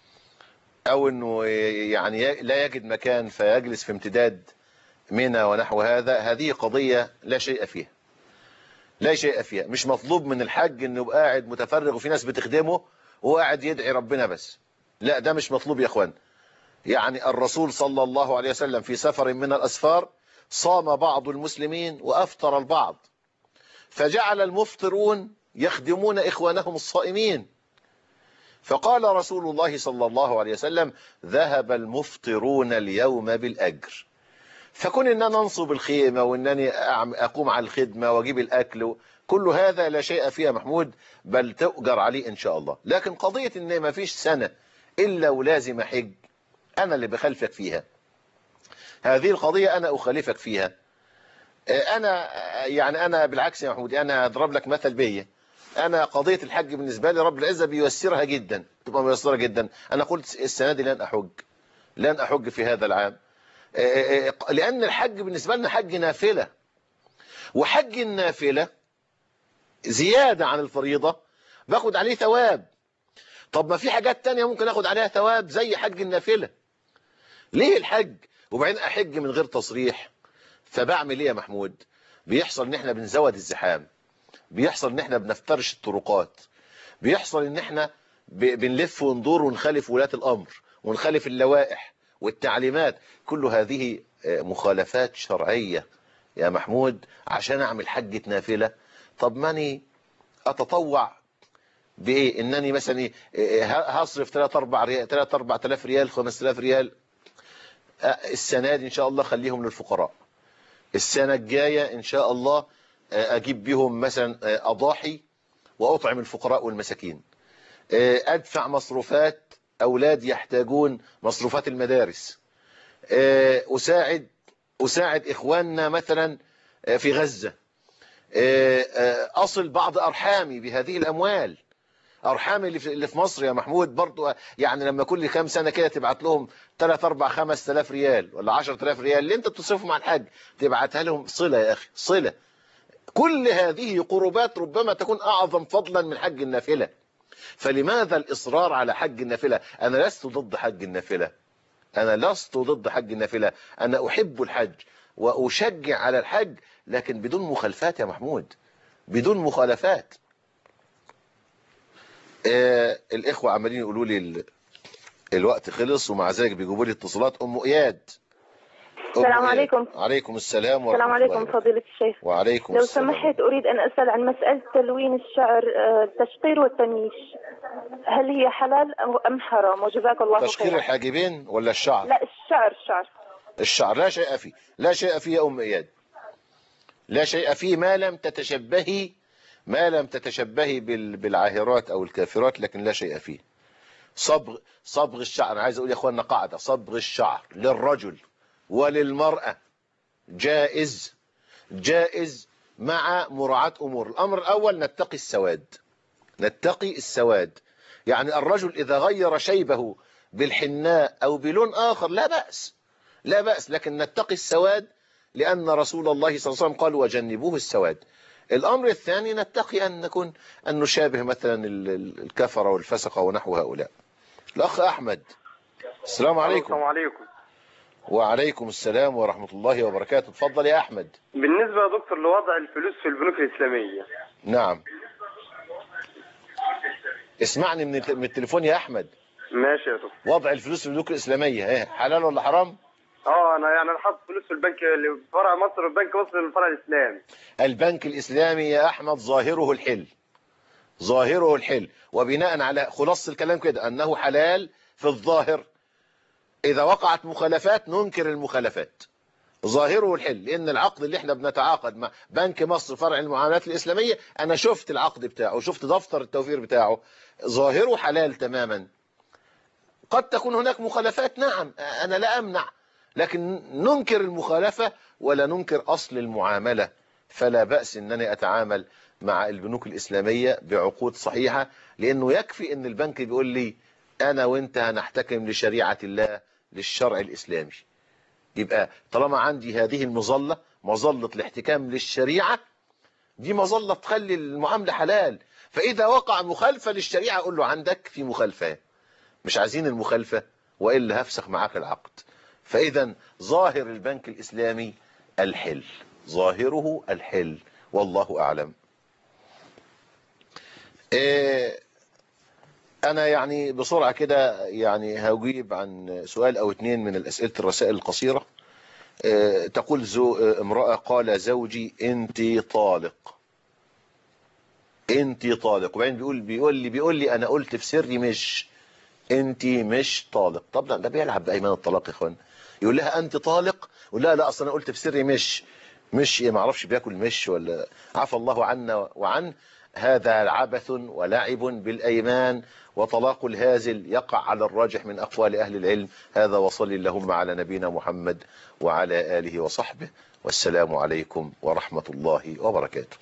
او انه يعني لا يجد مكان فيجلس في امتداد منى ونحو هذا، هذه قضيه لا شيء فيها، لا شيء فيها. مش مطلوب من الحج انه يبقى قاعد متفرغ وفي ناس بتخدمه وهو قاعد يدعي ربنا بس، لا ده مش مطلوب يا اخوان. يعني الرسول صلى الله عليه وسلم في سفر من الأسفار صام بعض المسلمين وأفطر البعض، فجعل المفطرون يخدمون إخوانهم الصائمين، فقال رسول الله صلى الله عليه وسلم ذهب المفطرون اليوم بالأجر. فكون أن أنا أنصب الخيمة وأنني أقوم على الخدمة وأجيب الأكل، كل هذا لا شيء فيها محمود، بل تؤجر عليه إن شاء الله. لكن قضية أن ما فيش سنة إلا ولازم حج، أنا اللي بخالفك فيها. هذه القضية أنا أخالفك فيها. أنا يعني أنا بالعكس يا محمود، أنا أضرب لك مثل بيا. أنا قضية الحج بالنسبة لي رب العزة بييسرها جدا، تبقى ميسرة جدا. أنا قلت السنة دي لن أحج، لن أحج في هذا العام، لأن الحج بالنسبة لنا حج نافلة، وحج النافلة زيادة عن الفريضة باخد عليه ثواب. طب ما في حاجات تانية ممكن أخد عليها ثواب زي حج النافلة، ليه الحج وبعدين أحج من غير تصريح؟ فبعمل إيه يا محمود؟ بيحصل إن إحنا بنزود الزحام، بيحصل إن إحنا بنفترش الطرقات، بيحصل إن إحنا بنلف وندور ونخالف ولاة الأمر ونخالف اللوائح والتعليمات. كل هذه مخالفات شرعية يا محمود عشان أعمل حجة نافلة. طب ماني أتطوع بإيه؟ إنني مثلا هصرف ثلاثة أربعة آلاف ريال خمسة آلاف ريال السنة دي إن شاء الله خليهم للفقراء، السنة الجاية إن شاء الله أجيب بهم مثلا أضاحي وأطعم الفقراء والمساكين، أدفع مصروفات أولاد يحتاجون مصروفات المدارس، أساعد أساعد إخواننا مثلا في غزة، أصل بعض أرحامي بهذه الأموال. أرحامي اللي في مصر يا محمود برضو، يعني لما كل كام سنة كده تبعت لهم ثلاثة أربعة خمسة آلاف ريال ولا عشرة آلاف ريال اللي أنت بتصرفه مع الحاج، تبعتها لهم صلة يا أخي، صلة. كل هذه قربات ربما تكون أعظم فضلا من حج النافلة. فلماذا الإصرار على حج النافلة؟ أنا لست ضد حج النافلة، أنا لست ضد حج النافلة، أنا أحب الحج وأشجع على الحج، لكن بدون مخالفات يا محمود، بدون مخالفات. آه الإخوة عمالين يقولوا لي ال... الوقت خلص، ومع ذلك بيجيبوا لي اتصالات. أم إياد. السلام عليكم. عليكم السلام ورحمة الله. السلام عليكم فضيلة الشيخ. وعليكم لو السلام. لو سمحت أريد أن أسأل عن مسألة تلوين الشعر، التشقير والتنيش، هل هي حلال أم حرام؟ وجزاك الله خيرا. تشقير الحاجبين ولا الشعر؟ لا الشعر. الشعر الشعر لا شيء فيه، لا شيء فيه يا أم إياد، لا شيء فيه ما لم تتشبهي ما لم تتشبهي بالعاهرات أو الكافرات، لكن لا شيء فيه. صبغ صبغ الشعر، أنا عايز أقول يا أخواننا قاعدة، صبغ الشعر للرجل وللمرأة جائز، جائز مع مراعاة أمور. الأمر الأول نتقي السواد، نتقي السواد، يعني الرجل إذا غير شيبه بالحناء أو بلون آخر لا بأس، لا بأس، لكن نتقي السواد لأن رسول الله صلى الله عليه وسلم قال وجنبوه السواد. الأمر الثاني نتقي أن نكون أن نشابه مثلا الكفرة والفسقة ونحو هؤلاء. الأخ أحمد. السلام عليكم. السلام عليكم. وعليكم السلام ورحمة الله وبركاته. اتفضل يا أحمد. بالنسبة يا دكتور لوضع الفلوس في البنوك الإسلامية. نعم. اسمعني من التليفون يا أحمد. ماشي يا دكتور. وضع الفلوس في البنوك الإسلامية ايه حلال ولا حرام؟ اه انا يعني انا حاطط فلوس في البنك اللي فرع مصر، البنك مصر الفرع الإسلامي. البنك الإسلامي يا أحمد ظاهره الحل، ظاهره الحل، وبناء على خلاصة الكلام كده أنه حلال في الظاهر. إذا وقعت مخالفات ننكر المخالفات. ظاهره الحل، لأن العقد اللي احنا بنتعاقد مع بنك مصر فرع المعاملات الإسلامية، أنا شفت العقد بتاعه وشفت دفتر التوفير بتاعه، ظاهره حلال تماما. قد تكون هناك مخالفات، نعم أنا لا أمنع، لكن ننكر المخالفة ولا ننكر أصل المعاملة. فلا بأس أنني أتعامل مع البنوك الإسلامية بعقود صحيحة، لأنه يكفي أن البنك بيقول لي أنا وأنت هنحتكم لشريعة الله، للشرع الإسلامي. يبقى طالما عندي هذه المظلة، مظلة الاحتكام للشريعة، دي مظلة تخلي المعاملة حلال. فإذا وقع مخالفة للشريعة أقول له عندك في مخالفة، مش عايزين المخالفة وإلا هفسخ معاك العقد. فإذا ظاهر البنك الإسلامي الحل، ظاهره الحل، والله أعلم. إيه أنا يعني بسرعة كده يعني هجيب عن سؤال أو اتنين من الأسئلة الرسائل القصيرة. إيه تقول زو امرأة قال زوجي أنت طالق، أنت طالق، وبعدين بيقول بيقول لي بيقول لي أنا قلت في سري مش أنت مش طالق. طب ده بيلعب بأيمان الطلاق يا إخوان. يقول لها أنت طالق، يقول لها لا أصلا أنا قلت في سري مش مش ما أعرفش بياكل مش ولا عفى الله عنا وعن. هذا عبث ولعب بالأيمان، وطلاق الهازل يقع على الراجح من أقوال أهل العلم. هذا وصل اللهم على نبينا محمد وعلى آله وصحبه، والسلام عليكم ورحمة الله وبركاته.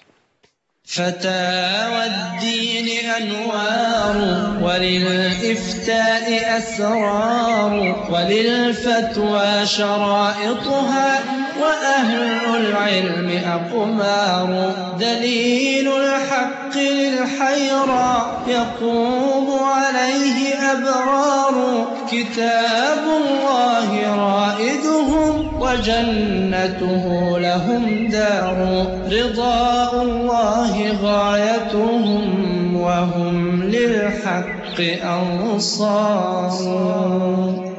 فتاوى الدين أنوار، وللإفتاء أسرار، وللفتوى شرائطها، وأهل العلم أقمار. دليل الحق للحيرى يقوم عليه أبرار. كتاب الله رائدهم، وجنته لهم دار. رضاء الله غايتهم، وهم للحق أنصار.